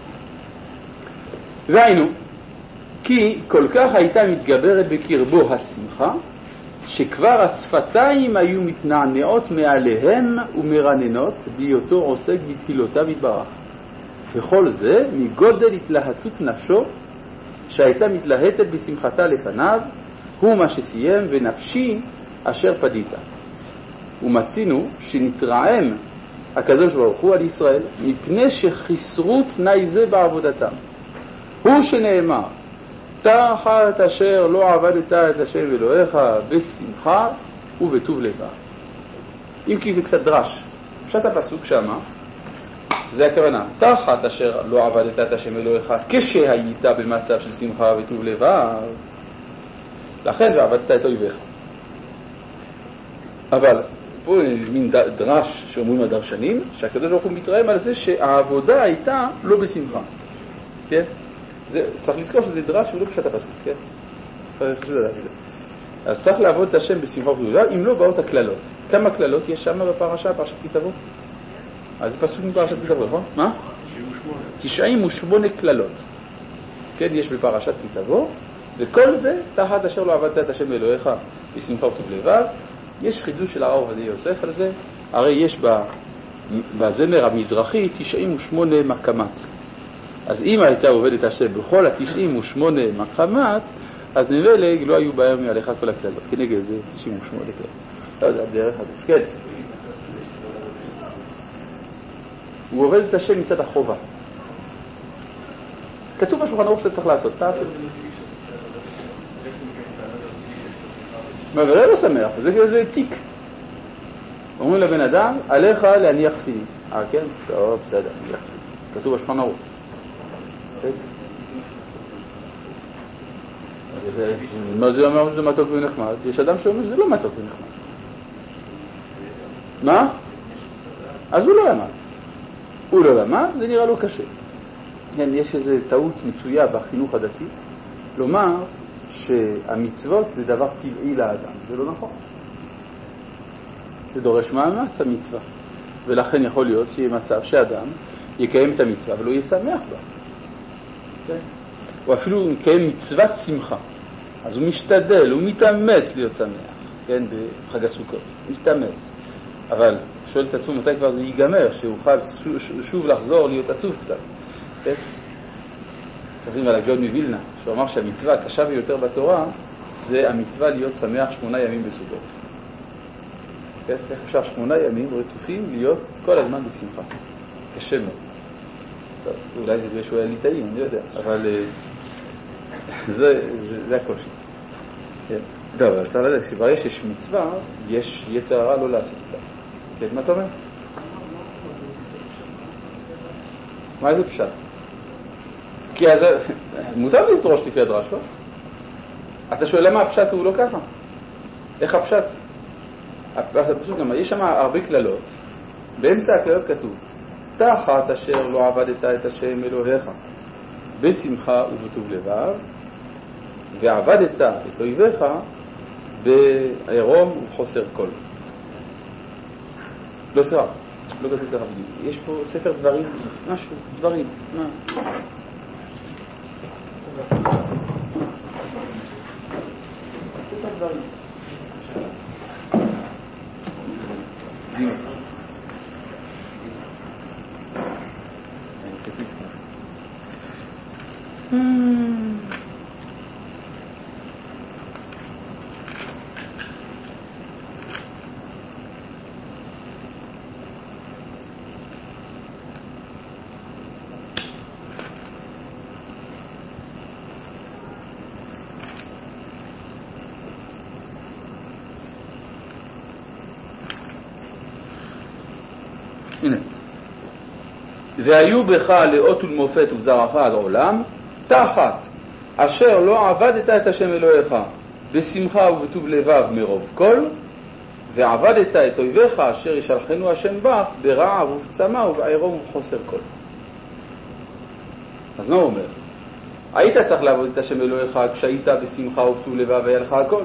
והיינו, כי כל כך הייתה מתגברת בקרבו השמחה, שכבר השפתיים היו מתנענעות מעליהם ומרננות בהיותו עוסק בתפילותיו יתברך. וכל זה מגודל התלהטות נפשו שהייתה מתלהטת בשמחתה לפניו, הוא מה שסיים, ונפשי אשר פדית. ומצינו שנתרעם הקדוש ברוך הוא על ישראל מפני שחיסרו תנאי זה בעבודתם. הוא שנאמר, תחת אשר לא עבדת את השם אלוהיך בשמחה ובטוב לבב. אם כי זה קצת דרש. פשט הפסוק שמה, זה הכוונה, תחת אשר לא עבדת את השם אלוהיך כשהיית במצב של שמחה וטוב לבב, לכן ועבדת את אויביך. אבל פה מין דרש שאומרים הדרשנים, שהקדוש ברוך הוא מתרעם על זה שהעבודה הייתה לא בשמחה. כן? צריך לזכור שזה דרש ולא פשט הפסוק, כן? אז צריך לעבוד את השם בשמחה וטוב לבב, אם לא באות הכללות. כמה כללות יש שם בפרשה, פרשת כי תבוא? אז זה פסוק מפרשת כי תבוא, נכון? מה? 98 כללות. כן, יש בפרשת כי תבוא, וכל זה תחת אשר לא עבדת את השם אלוהיך בשמחה וטוב לבב. יש חידוש של הרב עובדיה יוסף על זה, הרי יש בזמר המזרחי 98 מקמת. אז אם הייתה עובדת השם בכל ה-98 מקמת, אז נבלה לא היו בהם מעליך כל הכללות, כנגד זה שימוש מאוד לכלל. לא יודע, דרך הזה. כן. הוא עובד את השם מצד החובה. כתוב בשולחן ערוך שאתה צריך לעשות, תעשה. אבל לא שמח, זה תיק. אומרים לבן אדם, עליך להניח תפילין. כן? טוב, בסדר, להניח תפילין. כתוב בשולחן ערוך. מה זה אומר שזה מתוק ונחמד? יש אדם שאומר שזה לא מתוק ונחמד. מה? אז הוא לא למד. הוא לא למד, זה נראה לו קשה. כן, יש איזו טעות מצויה בחינוך הדתי, לומר שהמצוות זה דבר טבעי לאדם. זה לא נכון. זה דורש מאמץ המצווה. ולכן יכול להיות שיהיה מצב שאדם יקיים את המצווה, אבל הוא יהיה שמח בה. כן? או אפילו הוא יקיים מצוות שמחה. אז הוא משתדל, הוא מתאמץ להיות שמח. כן, בחג הסוכות. משתאמץ. אבל שואל את עצמו מתי כבר זה ייגמר, שאוכל שוב לחזור להיות עצוב קצת. כן? חוזרים על הגאון מווילנה, שהוא אמר שהמצווה הקשה ביותר בתורה זה המצווה להיות שמח 8 ימים בסוכות. כן? איך אפשר 8 ימים רצופים להיות כל הזמן בשמחה? קשה מאוד. טוב, אולי זה שהוא היה ליטאי, אני לא יודע, אבל זה הקושי. כן? טוב, אבל צריך לדעת, שברגע שיש מצווה, יש יצר הרע לא לעשות אותה. כן, מה אתה אומר? מה זה פשט? כי אז מותר לדרוש לפי הדרש, לא? אתה שואל למה הפשט הוא לא ככה? איך הפשט? פשוט גם, יש שם הרבה כללות, באמצע הכללות כתוב, תחת אשר לא עבדת את השם אלוהיך, בשמחה ובטוב לבב, ועבדת את אויביך בעירום ובחוסר קול. לא סרח, לא כתוב ככה בדיוק. יש פה ספר דברים, משהו, דברים, מה? ספר דברים. דיוק. הנה. והיו בך לאות ולמופת ובזרעך על עולם, תחת אשר לא עבדת את השם אלוהיך בשמחה ובטוב לבב מרוב כל, ועבדת את אויביך אשר ישלחנו השם בך ברעב ובצמא ובעירום ובחוסר כל. אז מה הוא אומר? היית צריך לעבוד את השם אלוהיך כשהיית בשמחה ובטוב לבב והיה לך הכל.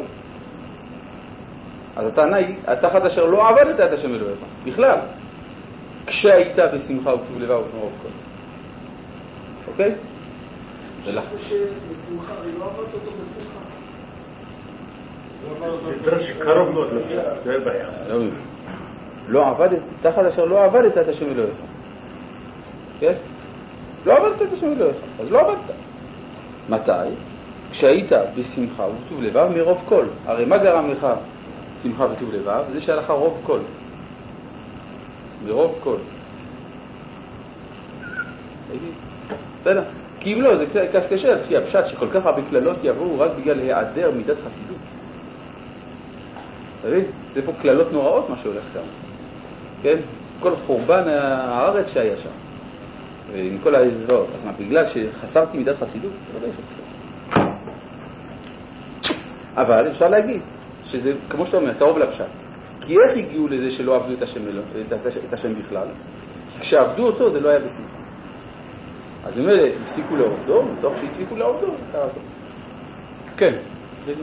אז הטענה היא, תחת אשר לא עבדת את השם אלוהיך בכלל, כשהיית בשמחה ובטוב לבב ומרוב כל. אוקיי? ולך שבשמחה, היא לא עבדת אותו בשמחה. זה דרש קרוב מאוד, זה בעיה. לא עבדת, תחת אשר לא עבדת את השם אלוהיך. כן? לא עבדת את השם אלוהיך, אז לא עבדת. מתי? כשהיית בשמחה ובטוב לבב מרוב כל. הרי מה גרם לך שמחה וטוב לבב? זה שהיה לך רוב כל. מרוב כל. בסדר? כי אם לא, זה קשה, כי הפשט שכל כך הרבה כללות יבואו רק בגלל היעדר מידת חסידות. אתה מבין? זה פה כללות נוראות מה שהולך כאן. כן? כל חורבן הארץ שהיה שם. ועם כל הזוועות. אז מה, בגלל שחסרתי מידת חסידות? לא יודע שחסר. אבל אפשר להגיד שזה, כמו שאתה אומר, קרוב לפשט. כי איך הגיעו לזה שלא עבדו את השם בכלל? כי כשעבדו אותו זה לא היה בשמחה. אז אם אלה הפסיקו לעובדו, מתוך שהפסיקו לעובדו, קרה אותו. כן. זה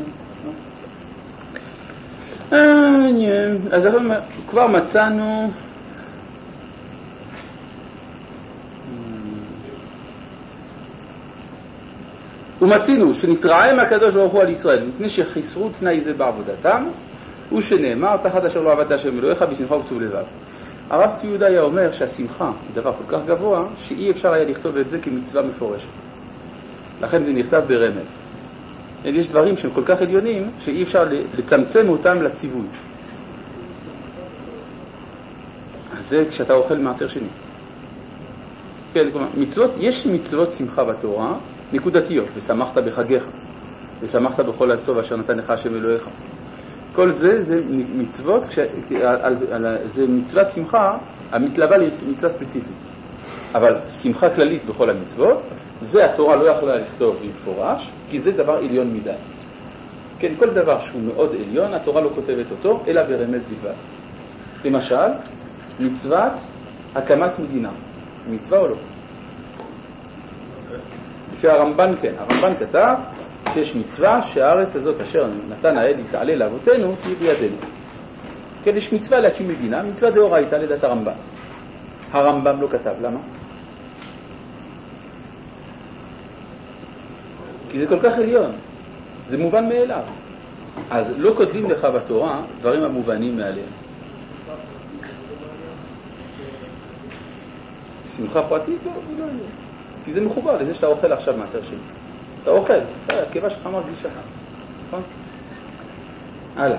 גם... אז כבר מצאנו... ומצינו שנתראה מהקדוש ברוך הוא על ישראל, מפני שחיסרו תנאי זה בעבודתם, ושנאמר תחת אשר לא עבדת השם אלוהיך בשמחה ובטוב לבב. הרב צבי יהודה היה אומר שהשמחה היא דבר כל כך גבוה שאי אפשר היה לכתוב את זה כמצווה מפורשת. לכן זה נכתב ברמז. יש דברים שהם כל כך עליונים שאי אפשר לצמצם אותם לציווי. אז זה כשאתה אוכל מעשר שני. כן, כלומר, מצוות, יש מצוות שמחה בתורה נקודתיות, ושמחת בחגיך, ושמחת בכל הטוב אשר נתן לך השם אלוהיך. כל זה, זה מצוות, זה מצוות שמחה המתלווה למצווה ספציפית. אבל שמחה כללית בכל המצוות, זה התורה לא יכולה לכתוב במפורש, כי זה דבר עליון מדי. כן, כל דבר שהוא מאוד עליון, התורה לא כותבת אותו, אלא ברמז בלבד. למשל, מצוות הקמת מדינה. מצווה או לא? לפי הרמב"ן כן. הרמב"ן כתב שיש מצווה שהארץ הזאת אשר נתן האל תעלה לאבותינו תהיה בידינו. כן, יש מצווה להקים מדינה, מצווה דאורייתא לדעת הרמב"ן. הרמב"ם לא כתב, למה? כי זה כל כך עליון, זה מובן מאליו. אז לא כותבים לך בתורה דברים המובנים מאליהם. שמחה פרטית לא עליון. כי זה מחובר לזה שאתה אוכל עכשיו מעשר שני. אתה אוכל, הקיבה שלך אמר בלי שחר. נכון? הלאה.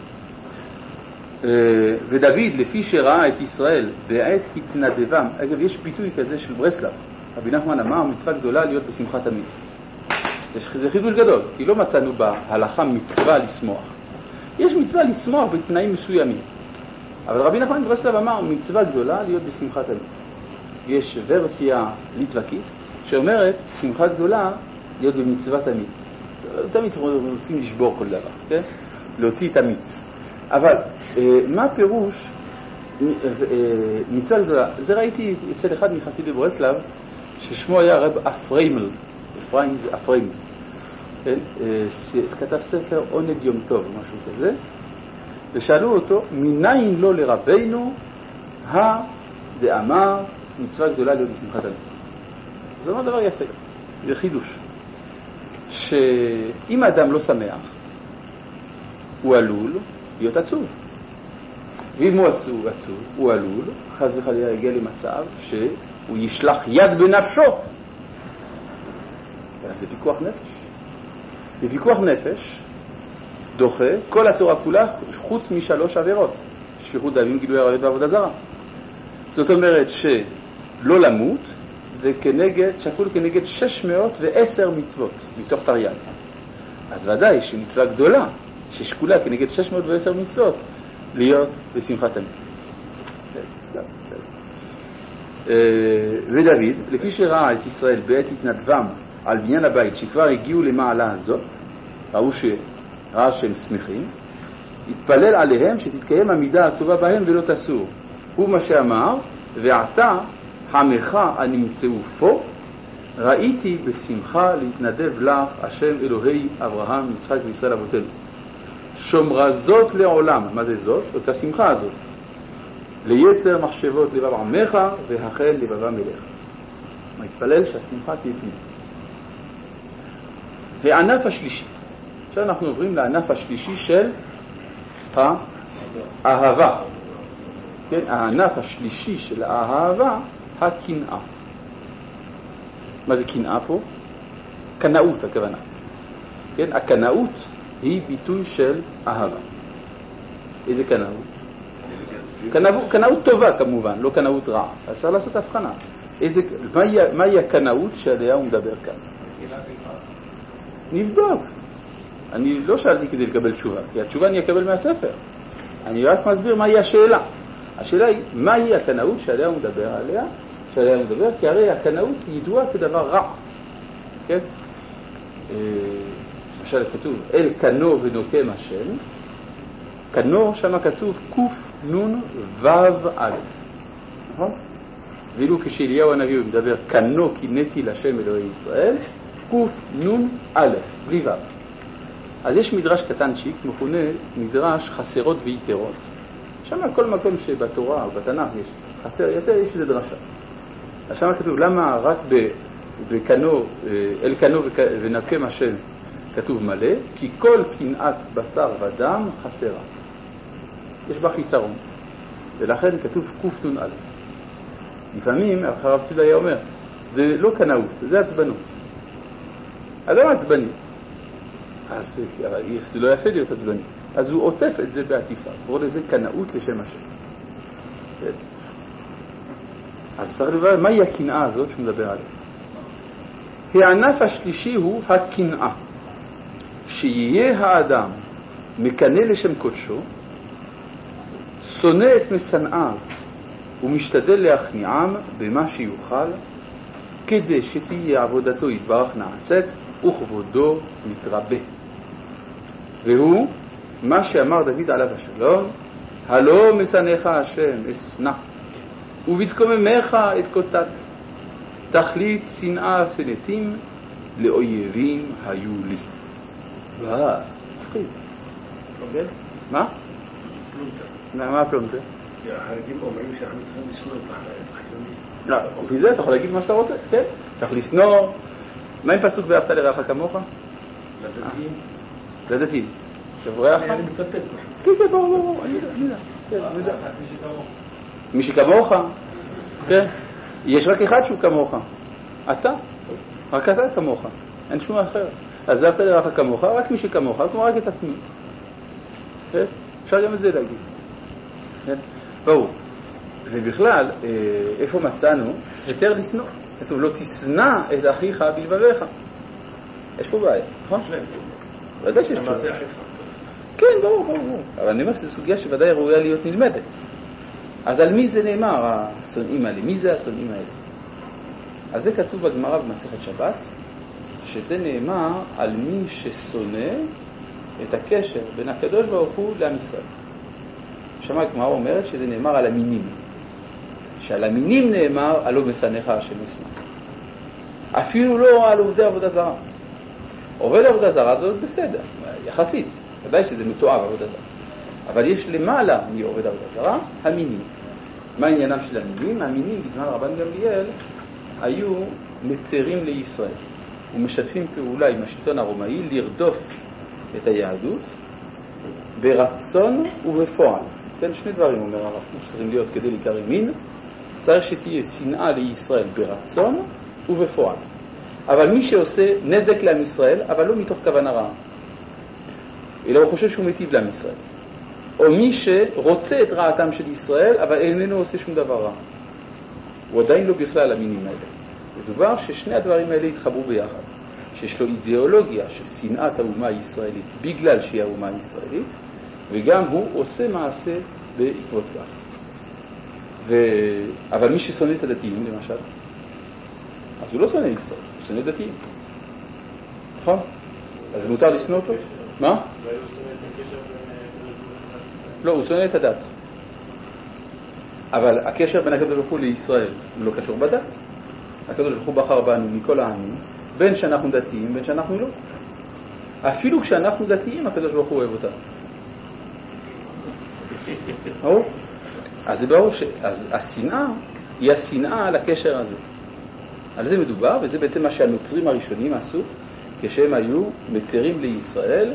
ודוד, לפי שראה את ישראל בעת התנדבם, אגב, יש ביטוי כזה של ברסלב. רבי נחמן אמר, מצווה גדולה להיות בשמחת תמיד. זה חידוש גדול, כי לא מצאנו בהלכה מצווה לשמוח. יש מצווה לשמוח בתנאים מסוימים. אבל רבי נחמן ברסלב אמר, מצווה גדולה להיות בשמחת תמיד. יש ורסיה ליטבקית שאומרת, שמחה גדולה להיות במצווה תמיד. תמיד רוצים לשבור כל דבר, כן? להוציא את המיץ. אבל מה הפירוש מצווה גדולה? זה ראיתי אצל אחד מחסידי ברסלב, ששמו היה רב אפריימל. אפרים זה אפריימל. כן? כתב ספר עונג יום טוב, משהו כזה. ושאלו אותו, מניין לא לרבינו דאמר מצווה גדולה להיות בשמחת תמיד. זה אומר דבר יפה, זה חידוש. שאם האדם לא שמח, הוא עלול להיות עצוב. ואם הוא עצוב, הוא עלול, חס וחלילה יגיע למצב שהוא ישלח יד בנפשו. זה פיקוח נפש. בפיקוח נפש דוחה כל התורה כולה חוץ משלוש עבירות. שפיכות דמים, גילוי עריות ועבודה זרה. זאת אומרת שלא למות זה שקול כנגד 610 מצוות מתוך תרי"ג. אז ודאי שמצווה גדולה ששקולה כנגד 610 מצוות להיות בשמחת תמיד. ודוד, לפי שראה את ישראל בעת התנדבם על בניין הבית שכבר הגיעו למעלה הזאת, ראה שהם שמחים, התפלל עליהם שתתקיים המידה הטובה בהם ולא תסור. הוא מה שאמר, ועתה חמך הנמצאו פה, ראיתי בשמחה להתנדב לך השם אלוהי אברהם, יצחק וישראל אבותינו. שומרה זאת לעולם. מה זה זאת? אותה שמחה הזאת. ליצר מחשבות לבב עמך והחל לבבם אליך. מתפלל שהשמחה תהיה פנימית. הענף השלישי. עכשיו אנחנו עוברים לענף השלישי של האהבה. כן, הענף השלישי של האהבה, הקנאה. מה זה קנאה פה? קנאות הכוונה. כן, הקנאות היא ביטוי של אהבה. איזה קנאות? קנאות טובה כמובן, לא קנאות רעה. אז צריך לעשות הבחנה. מהי הקנאות שעליה הוא מדבר כאן? נבדוק. אני לא שאלתי כדי לקבל תשובה, כי התשובה אני אקבל מהספר. אני רק מסביר מהי השאלה. השאלה היא, מהי הקנאות שעליה הוא מדבר עליה? שעליה הוא מדבר, כי הרי הקנאות ידועה כדבר רע. כן? למשל כתוב, אל קנו ונוקם השם. קנו, שם כתוב קוף נון וו א'. נכון? ואילו כשאליהו הנביא הוא מדבר, קנו קינאתי לשם אלוהי ישראל, קוף נון א', בלי ו'. אז יש מדרש קטנצ'יק, מכונה מדרש חסרות ויתרות. שם כל מקום שבתורה או בתנ"ך יש חסר יותר, יש לזה דרשה. אז שם כתוב, למה רק בקנו, אל קנו ונקם השם כתוב מלא? כי כל קנאת בשר ודם חסרה. יש בה חיסרון. ולכן כתוב קוף נון א'. לפעמים הרב צודה היה אומר, זה לא קנאות, זה עצבנות. אדם עצבני. אז זה לא יפה להיות עצבני. אז הוא עוטף את זה בעטיפה, קורא לזה קנאות לשם השם. אז צריך לברר מהי הקנאה הזאת שהוא מדבר עליה. הענף השלישי הוא הקנאה, שיהיה האדם מקנא לשם קודשו, שונא את משנאיו ומשתדל להכניעם במה שיוכל, כדי שתהיה עבודתו יתברך נעשית וכבודו מתרבה. והוא מה שאמר דוד עליו השלום, הלא משנאיך השם אשנא ובתקוממך אתקוטט, תכלית שנאה שנאתים לאויבים היו לי. מפחיד. מה? מה הפלונטה? החרדים אומרים שאנחנו צריכים לשנוא את החילונים. לא, לפי זה אתה יכול להגיד מה שאתה רוצה, כן? צריך לשנוא. מה עם פסוק ואהבת לרעך כמוך? לדתיים. לדתיים. שבורח? אני מצטט. כן, כן, ברור, אני יודע. מי שכמוך, כן? יש רק אחד שהוא כמוך. אתה. רק אתה כמוך. אין שום אחר. אז ואהבת לרעך כמוך, רק מי שכמוך, כמו רק את עצמי. כן? אפשר גם את זה להגיד. כן? ברור. ובכלל, איפה מצאנו? יותר לשנוא. כתוב, לא תשנא את אחיך בלבביך. יש פה בעיה, נכון? ודאי שיש פה. כן, ברור. אבל אני אומר שזו סוגיה שוודאי ראויה להיות נלמדת. אז על מי זה נאמר, השונאים האלה? מי זה השונאים האלה? אז זה כתוב בגמרא במסכת שבת, שזה נאמר על מי ששונא את הקשר בין הקדוש ברוך הוא לעם ישראל. שמה הגמרא אומרת שזה נאמר על המינים. שעל המינים נאמר הלא משנאיך השם אשנא. אפילו לא על עובדי עבודה זרה. עובד עבודה זרה זאת בסדר, יחסית. ודאי שזה מתואר עבודה זרה. אבל יש למעלה מעובד עבודה זרה, המינים. מה עניינם של המינים? המינים בזמן רבן גמליאל היו מצרים לישראל ומשתפים פעולה עם השלטון הרומאי לרדוף את היהדות ברצון ובפועל. כן, שני דברים אומר הרב, צריכים להיות כדי להיקרא מין. צריך שתהיה שנאה לישראל ברצון ובפועל. אבל מי שעושה נזק לעם ישראל, אבל לא מתוך כוונה רעה, אלא הוא חושב שהוא מטיב לעם ישראל. או מי שרוצה את רעתם של ישראל, אבל איננו עושה שום דבר רע. הוא עדיין לא בכלל המינים האלה. מדובר ששני הדברים האלה יתחברו ביחד. שיש לו אידיאולוגיה של שנאת האומה הישראלית, בגלל שהיא האומה הישראלית, וגם הוא עושה מעשה בעקבות כך. אבל מי ששונא את הדתיים, למשל, אז הוא לא שונא ישראל, הוא שונא דתיים. נכון? אז מותר לשנוא אותו? מה? לא, הוא שונא את הדת. אבל הקשר בין הקדוש ברוך הוא לישראל הוא לא קשור בדת. הקדוש ברוך הוא בחר בנו מכל העמים, בין שאנחנו דתיים, בין שאנחנו לא. אפילו כשאנחנו דתיים, הקדוש ברוך הוא אוהב אותנו. אז זה ברור שהשנאה היא השנאה על הקשר הזה. על זה מדובר, וזה בעצם מה שהנוצרים הראשונים עשו, כשהם היו מצרים לישראל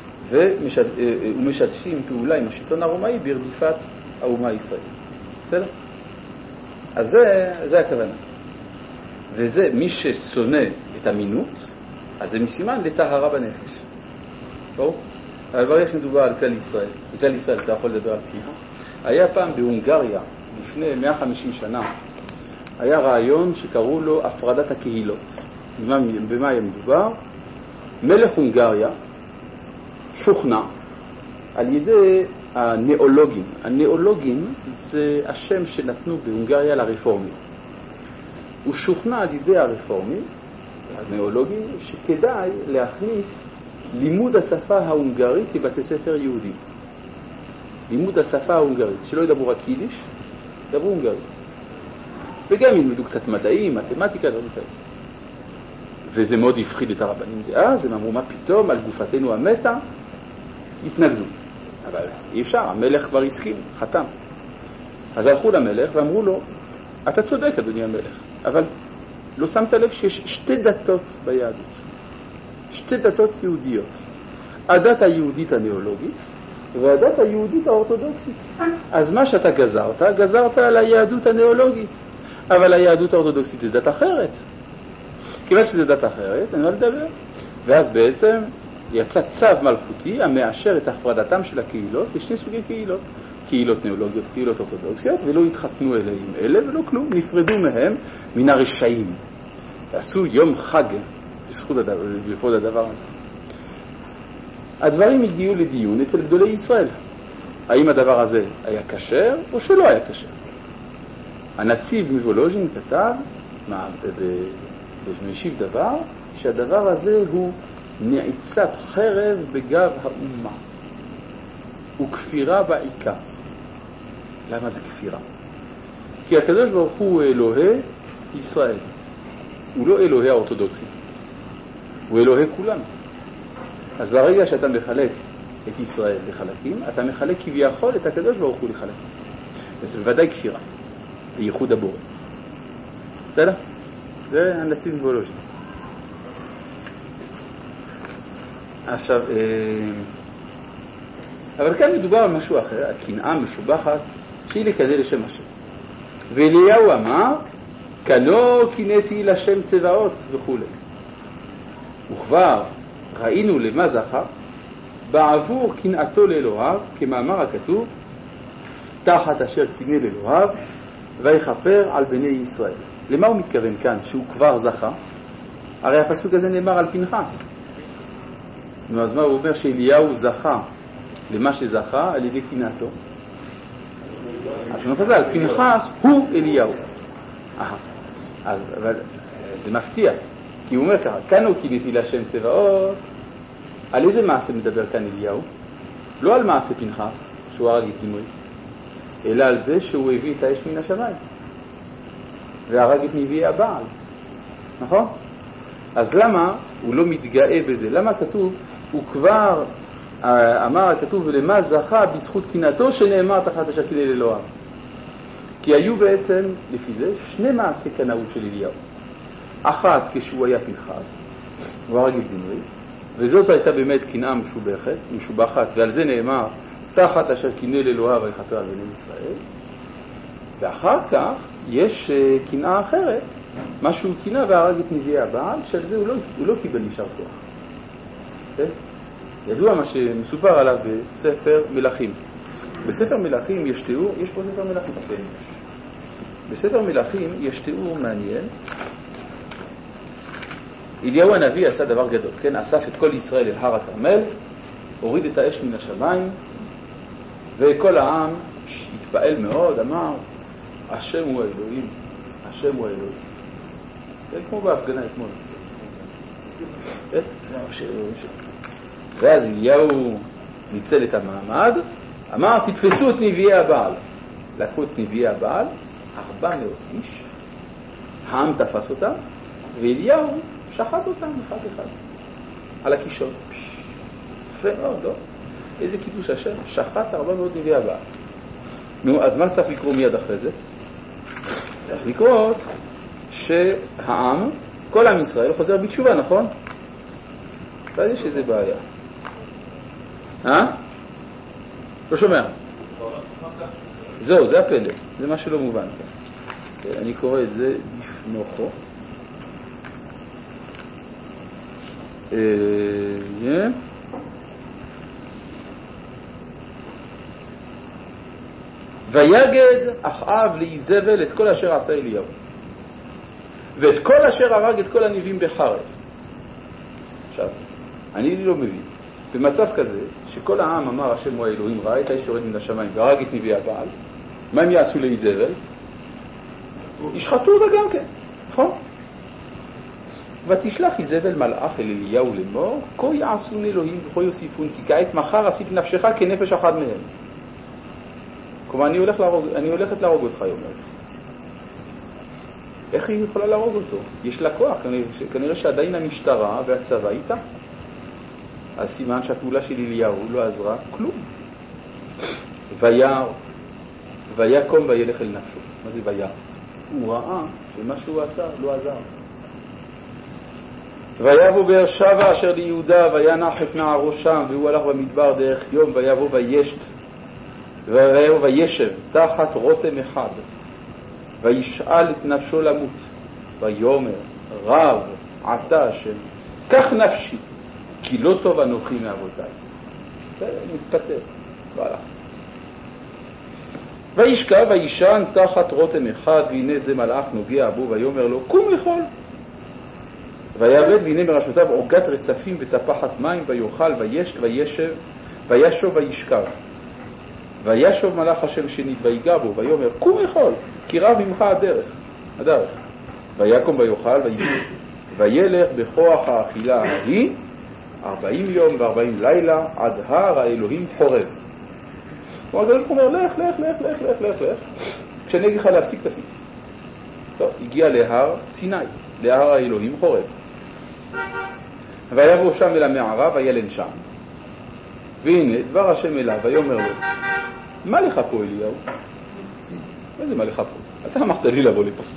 ומשתפים פעולה עם השלטון הרומאי ברדיפת האומה הישראלית. בסדר? אז זה הכוונה. וזה מי ששונא את המינות, אז זה מסימן לטהרה בנפש. ברור? אבל ברגע שמדובר על כלל ישראל, בכלל ישראל אתה יכול לדבר על שמחה. היה פעם בהונגריה, לפני 150 שנה, היה רעיון שקראו לו הפרדת הקהילות. במה היה מדובר? מלך הונגריה שוכנע על ידי הנאולוגים. הנאולוגים זה השם שנתנו בהונגריה לרפורמים. הוא שוכנע על ידי הרפורמים, הנאולוגים, שכדאי להכניס לימוד השפה ההונגרית לבתי ספר יהודים. לימוד השפה ההונגרית, שלא ידברו רק יידיש, ידברו הונגרית. וגם ילמדו קצת מדעים, מתמטיקה, דברים כאלה. וזה מאוד הפחיד את הרבנים דאז, הם אמרו מה פתאום, על גופתנו המתה, התנגדו. אבל אי אפשר, המלך כבר הסכים, חתם. אז הלכו למלך ואמרו לו, אתה צודק אדוני המלך, אבל לא שמת לב שיש שתי דתות ביהדות. שתי דתות יהודיות. הדת היהודית הנאולוגית, והדת היהודית האורתודוקסית. אז מה שאתה גזרת על היהדות הנאולוגית. אבל היהדות האורתודוקסית זה דת אחרת. כיוון שזה דת אחרת, אני לא לדבר. ואז בעצם יצא צו מלכותי המאשר את הפרדתם של הקהילות לשני סוגי קהילות. קהילות נאולוגיות, קהילות אורתודוקסיות, ולא התחתנו אלה עם אלה ולא כלום, נפרדו מהם מן הרשעים. ועשו יום חג לכבוד הדבר הזה. הדברים הגיעו לדיון אצל גדולי ישראל. האם הדבר הזה היה כשר או שלא היה כשר? הנציב מוולוז'ין כתב במשיב דבר שהדבר הזה הוא נעיצת חרב בגב האומה וכפירה בעיקר. למה זה כפירה? כי הקדוש ברוך הוא אלוהי ישראל, הוא לא אלוהי האורתודוקסים, הוא אלוהי כולם. אז ברגע שאתה מחלק את ישראל לחלקים, אתה מחלק כביכול את הקדוש ברוך הוא לחלקים. זה בוודאי כפירה, בייחוד הבורא. בסדר? זה הנציב מוולוז'ין. עכשיו, אבל כאן מדובר על משהו אחר, הקנאה משובחת שהיא לכזה לשם השם. ואליהו אמר, כנו קינאתי לשם צבאות וכו'. וכבר ראינו למה זכה, בעבור קנאתו לאלוהיו, כמאמר הכתוב, תחת אשר קינא לאלוהיו, ויכפר על בני ישראל. למה הוא מתכוון כאן שהוא כבר זכה? הרי הפסוק הזה נאמר על פנחס. נו, אז מה הוא אומר שאליהו זכה למה שזכה על ידי קנאתו? אז הוא מפזל, פנחס הוא אליהו. אבל זה מפתיע, כי הוא אומר ככה, כאן הוא קינאתי לשם צבאות. על איזה מעשה מדבר כאן אליהו? לא על מעשה פנחס, שהוא הרג את זמרי, אלא על זה שהוא הביא את האש מן השמיים והרג את נביאי הבעל. נכון? אז למה הוא לא מתגאה בזה? למה כתוב, הוא כבר אמר הכתוב ולמה זכה בזכות קנאתו שנאמר תחת אשר קינא לאלוהיו? כי היו בעצם לפי זה שני מעשי קנאות של אליהו. אחת כשהוא היה פנחס, הוא הרג את זמרי, וזאת הייתה באמת קנאה משובחת, ועל זה נאמר תחת אשר קינא לאלוהיו ויכפר על בני ישראל. ואחר כך יש קנאה אחרת, משהו קנאה והרג את נביאי הבעל, שעל זה הוא לא קיבל נשאר כוח. ידוע מה שמסופר עליו בספר מלכים. בספר מלכים יש תיאור, יש פה ספר מלכים. בספר מלכים יש תיאור מעניין. אליהו הנביא עשה דבר גדול, כן? אסף את כל ישראל אל הר הכרמל, הוריד את האש מן השמיים, וכל העם התפעל מאוד, אמר, השם הוא האלוהים, השם הוא האלוהים. זה כמו בהפגנה אתמול. ואז אליהו ניצל את המעמד, אמר, תתפסו את נביאי הבעל. לקחו את נביאי הבעל, 400 איש, העם תפס אותם, ואליהו שחט אותם אחד אחד על הקישון. יפה מאוד, לא? איזה קידוש השם, שחט 400 נביאי הבעל. נו, אז מה צריך לקרוא מיד אחרי זה? צריך לקרוא שהעם, כל עם ישראל חוזר בתשובה, נכון? ואז יש איזה בעיה. לא שומע. זהו, זה הפלא, זה מה שלא מובן. אני קורא את זה בפנוכו. ויגד אחאב לאיזבל את כל אשר עשה אליהו, ואת כל אשר הרג את כל הנביאים בחרב. עכשיו, אני לא מבין. במצב כזה, שכל העם אמר השם הוא האלוהים, ראה את האש יורד מן השמיים והרג את נביאי הבעל, מה הם יעשו לאיזבל? ישחטו אותה גם כן, נכון? ותשלח איזבל מלאך אל אליהו לאמור, כה יעשון אלוהים וכה יוסיפון, כי כעת מחר אסיק נפשך כנפש אחד מהם. כלומר, אני הולכת להרוג אותך, היא אומרת. איך היא יכולה להרוג אותו? יש לה כוח, כנראה שעדיין המשטרה והצבא איתה. אז סימן שהפעולה של אליהו לא עזרה כלום. ויקום וילך אל נפשו. מה זה ויר? הוא ראה שמה שהוא עשה לא עזר. ויבוא באר שבע אשר ליהודה וינח את נערו שם, והוא הלך במדבר דרך יום, ויבוא וישב תחת רותם אחד, וישאל את נפשו למות, ויאמר רב עתה השם, קח נפשי, כי לא טוב אנוכי מאבותיי. מתפטר, לא הלך. וישכב וישן תחת רותם אחד, והנה זה מלאך נוגע בו ויאמר לו קום אכול. ויעבד והנה מראשותיו עוגת רצפים וצפחת מים, ויאכל וישוב וישכב. וישוב מלאך השם שנית ויגע בו ויאמר קום אכול, כי רב ממך הדרך. ויקום ויאכל וילך בכוח האכילה ההיא 40 יום ו40 לילה עד הר האלוהים חורב. הוא אומר לך. כשאני אגיד לך להפסיק תפסיק. טוב, הגיע להר סיני, להר האלוהים חורב. ויבוא שם אל המערה וילן שם. והנה דבר השם אליו ויאמר לו מה לך פה אליהו? איזה מה לך פה? אתה אמרת לי לבוא לפה.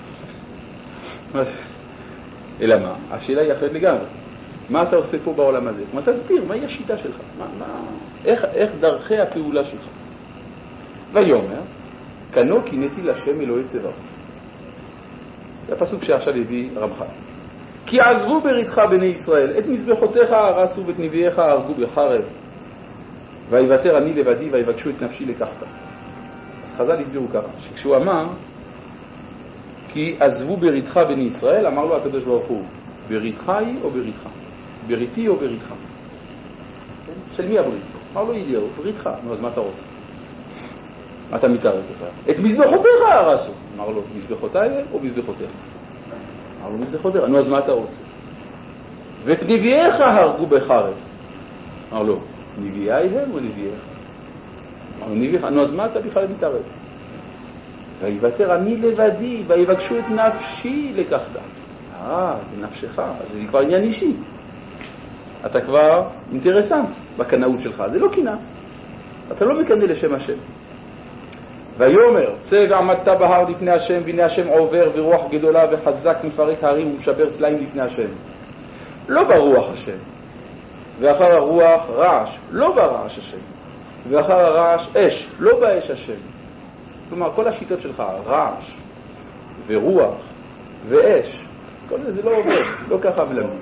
אלא מה? השאלה היא אחרת לגמרי. מה אתה עושה פה בעולם הזה? מה תסביר? מהי השיטה שלך? איך דרכי הפעולה שלך? ויאמר כנו קינאתי לשם אלוהי צבאות. זה הפסוק שעכשיו הביא רמח"ל. כי עזבו בריתך בני ישראל, את מזבחותיך הרסו ואת נביאיך הרגו בחרב. ויוותר אני לבדי ויבקשו את נפשי לקחת. אז חז"ל הסבירו ככה, שכשהוא אמר כי עזבו בריתך בני ישראל, אמר לו הקדוש ברוך הוא בריתך היא או בריתך? בריתי או בריתך? של מי הברית? אמר לו אליהו, בריתך. נו, אז מה אתה רוצה? מה אתה מתערב לך? את מזבחותיך הרסו. אמר לו מזבחותיי או מזבחותיך? אמר לו מזבחותיך. נו, אז מה אתה רוצה? ואת נביאיך הרגו בחרב. אמר לו נביאי הם או נביאיך? אמר לו נביאיך. נו, אז מה אתה בכלל מתערב? ויוותר אני לבדי ויבקשו את נפשי לקחת. זה נפשך, אז זה כבר עניין אישי. אתה כבר אינטרסנט בקנאות שלך, זה לא קינה. אתה לא מקנה לשם השם. ויאמר צא ועמדת בהר לפני השם, והנה השם עובר ורוח גדולה וחזק מפרק הרים ומשבר סלעים לפני השם. לא ברוח השם. ואחר הרוח רעש, לא ברעש השם. ואחר הרעש אש, לא באש השם. כלומר, כל השיטות שלך, רעש ורוח ואש, כל זה לא עובד, לא ככה ולמי.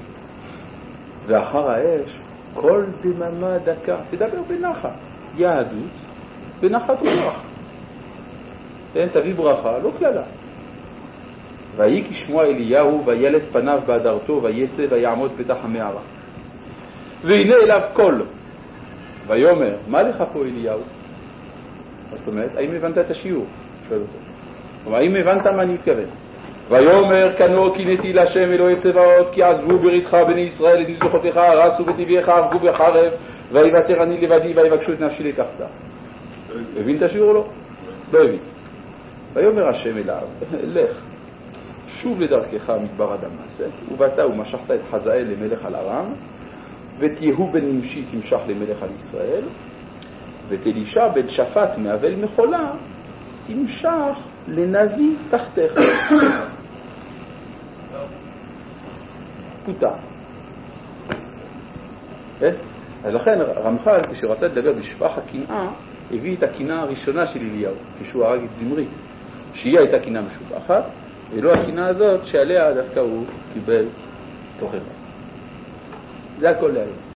ואחר האש, כל דממה דקה, תדבר בנחת, יהדות, בנחת רוח. תביא ברכה, לא כללה. ויהי כשמוע אליהו, וילת פניו בהדרתו, ויצא ויעמוד פתח המערה. והנה אליו קול, ויאמר, מה לך פה אליהו? זאת אומרת, האם הבנת את השיעור? שואל אותו. כלומר, האם הבנת מה אני מתכוון? ויאמר כנו קינאתי לשם אלוהי צבאות, כי עזבו בריתך בני ישראל את מזבחותיך הרסו ואת נביאיך הרגו בחרב, ויוותר אני לבדי ויבקשו את נפשי לקחת. הבין את השיעור או לא? לא הבין. ויאמר השם אליו, לך, שוב לדרכך מדבר דמשק, ובאת ומשכת את חזאל למלך על ארם, ואת יהוא בן נמשי תמשך למלך על ישראל, ואת אלישע בן שפט מאבל מחולה תמשך לנביא תחתיך. פוטה. אז לכן רמח"ל, כשרצה לדבר בשבח הקנאה, הביא את הקנאה הראשונה של אליהו, כשהוא הרג את זמרי, שהיא הייתה קנאה משובחת, ולא הקנאה הזאת שעליה דווקא הוא קיבל תוכחה. זה הכל להיום.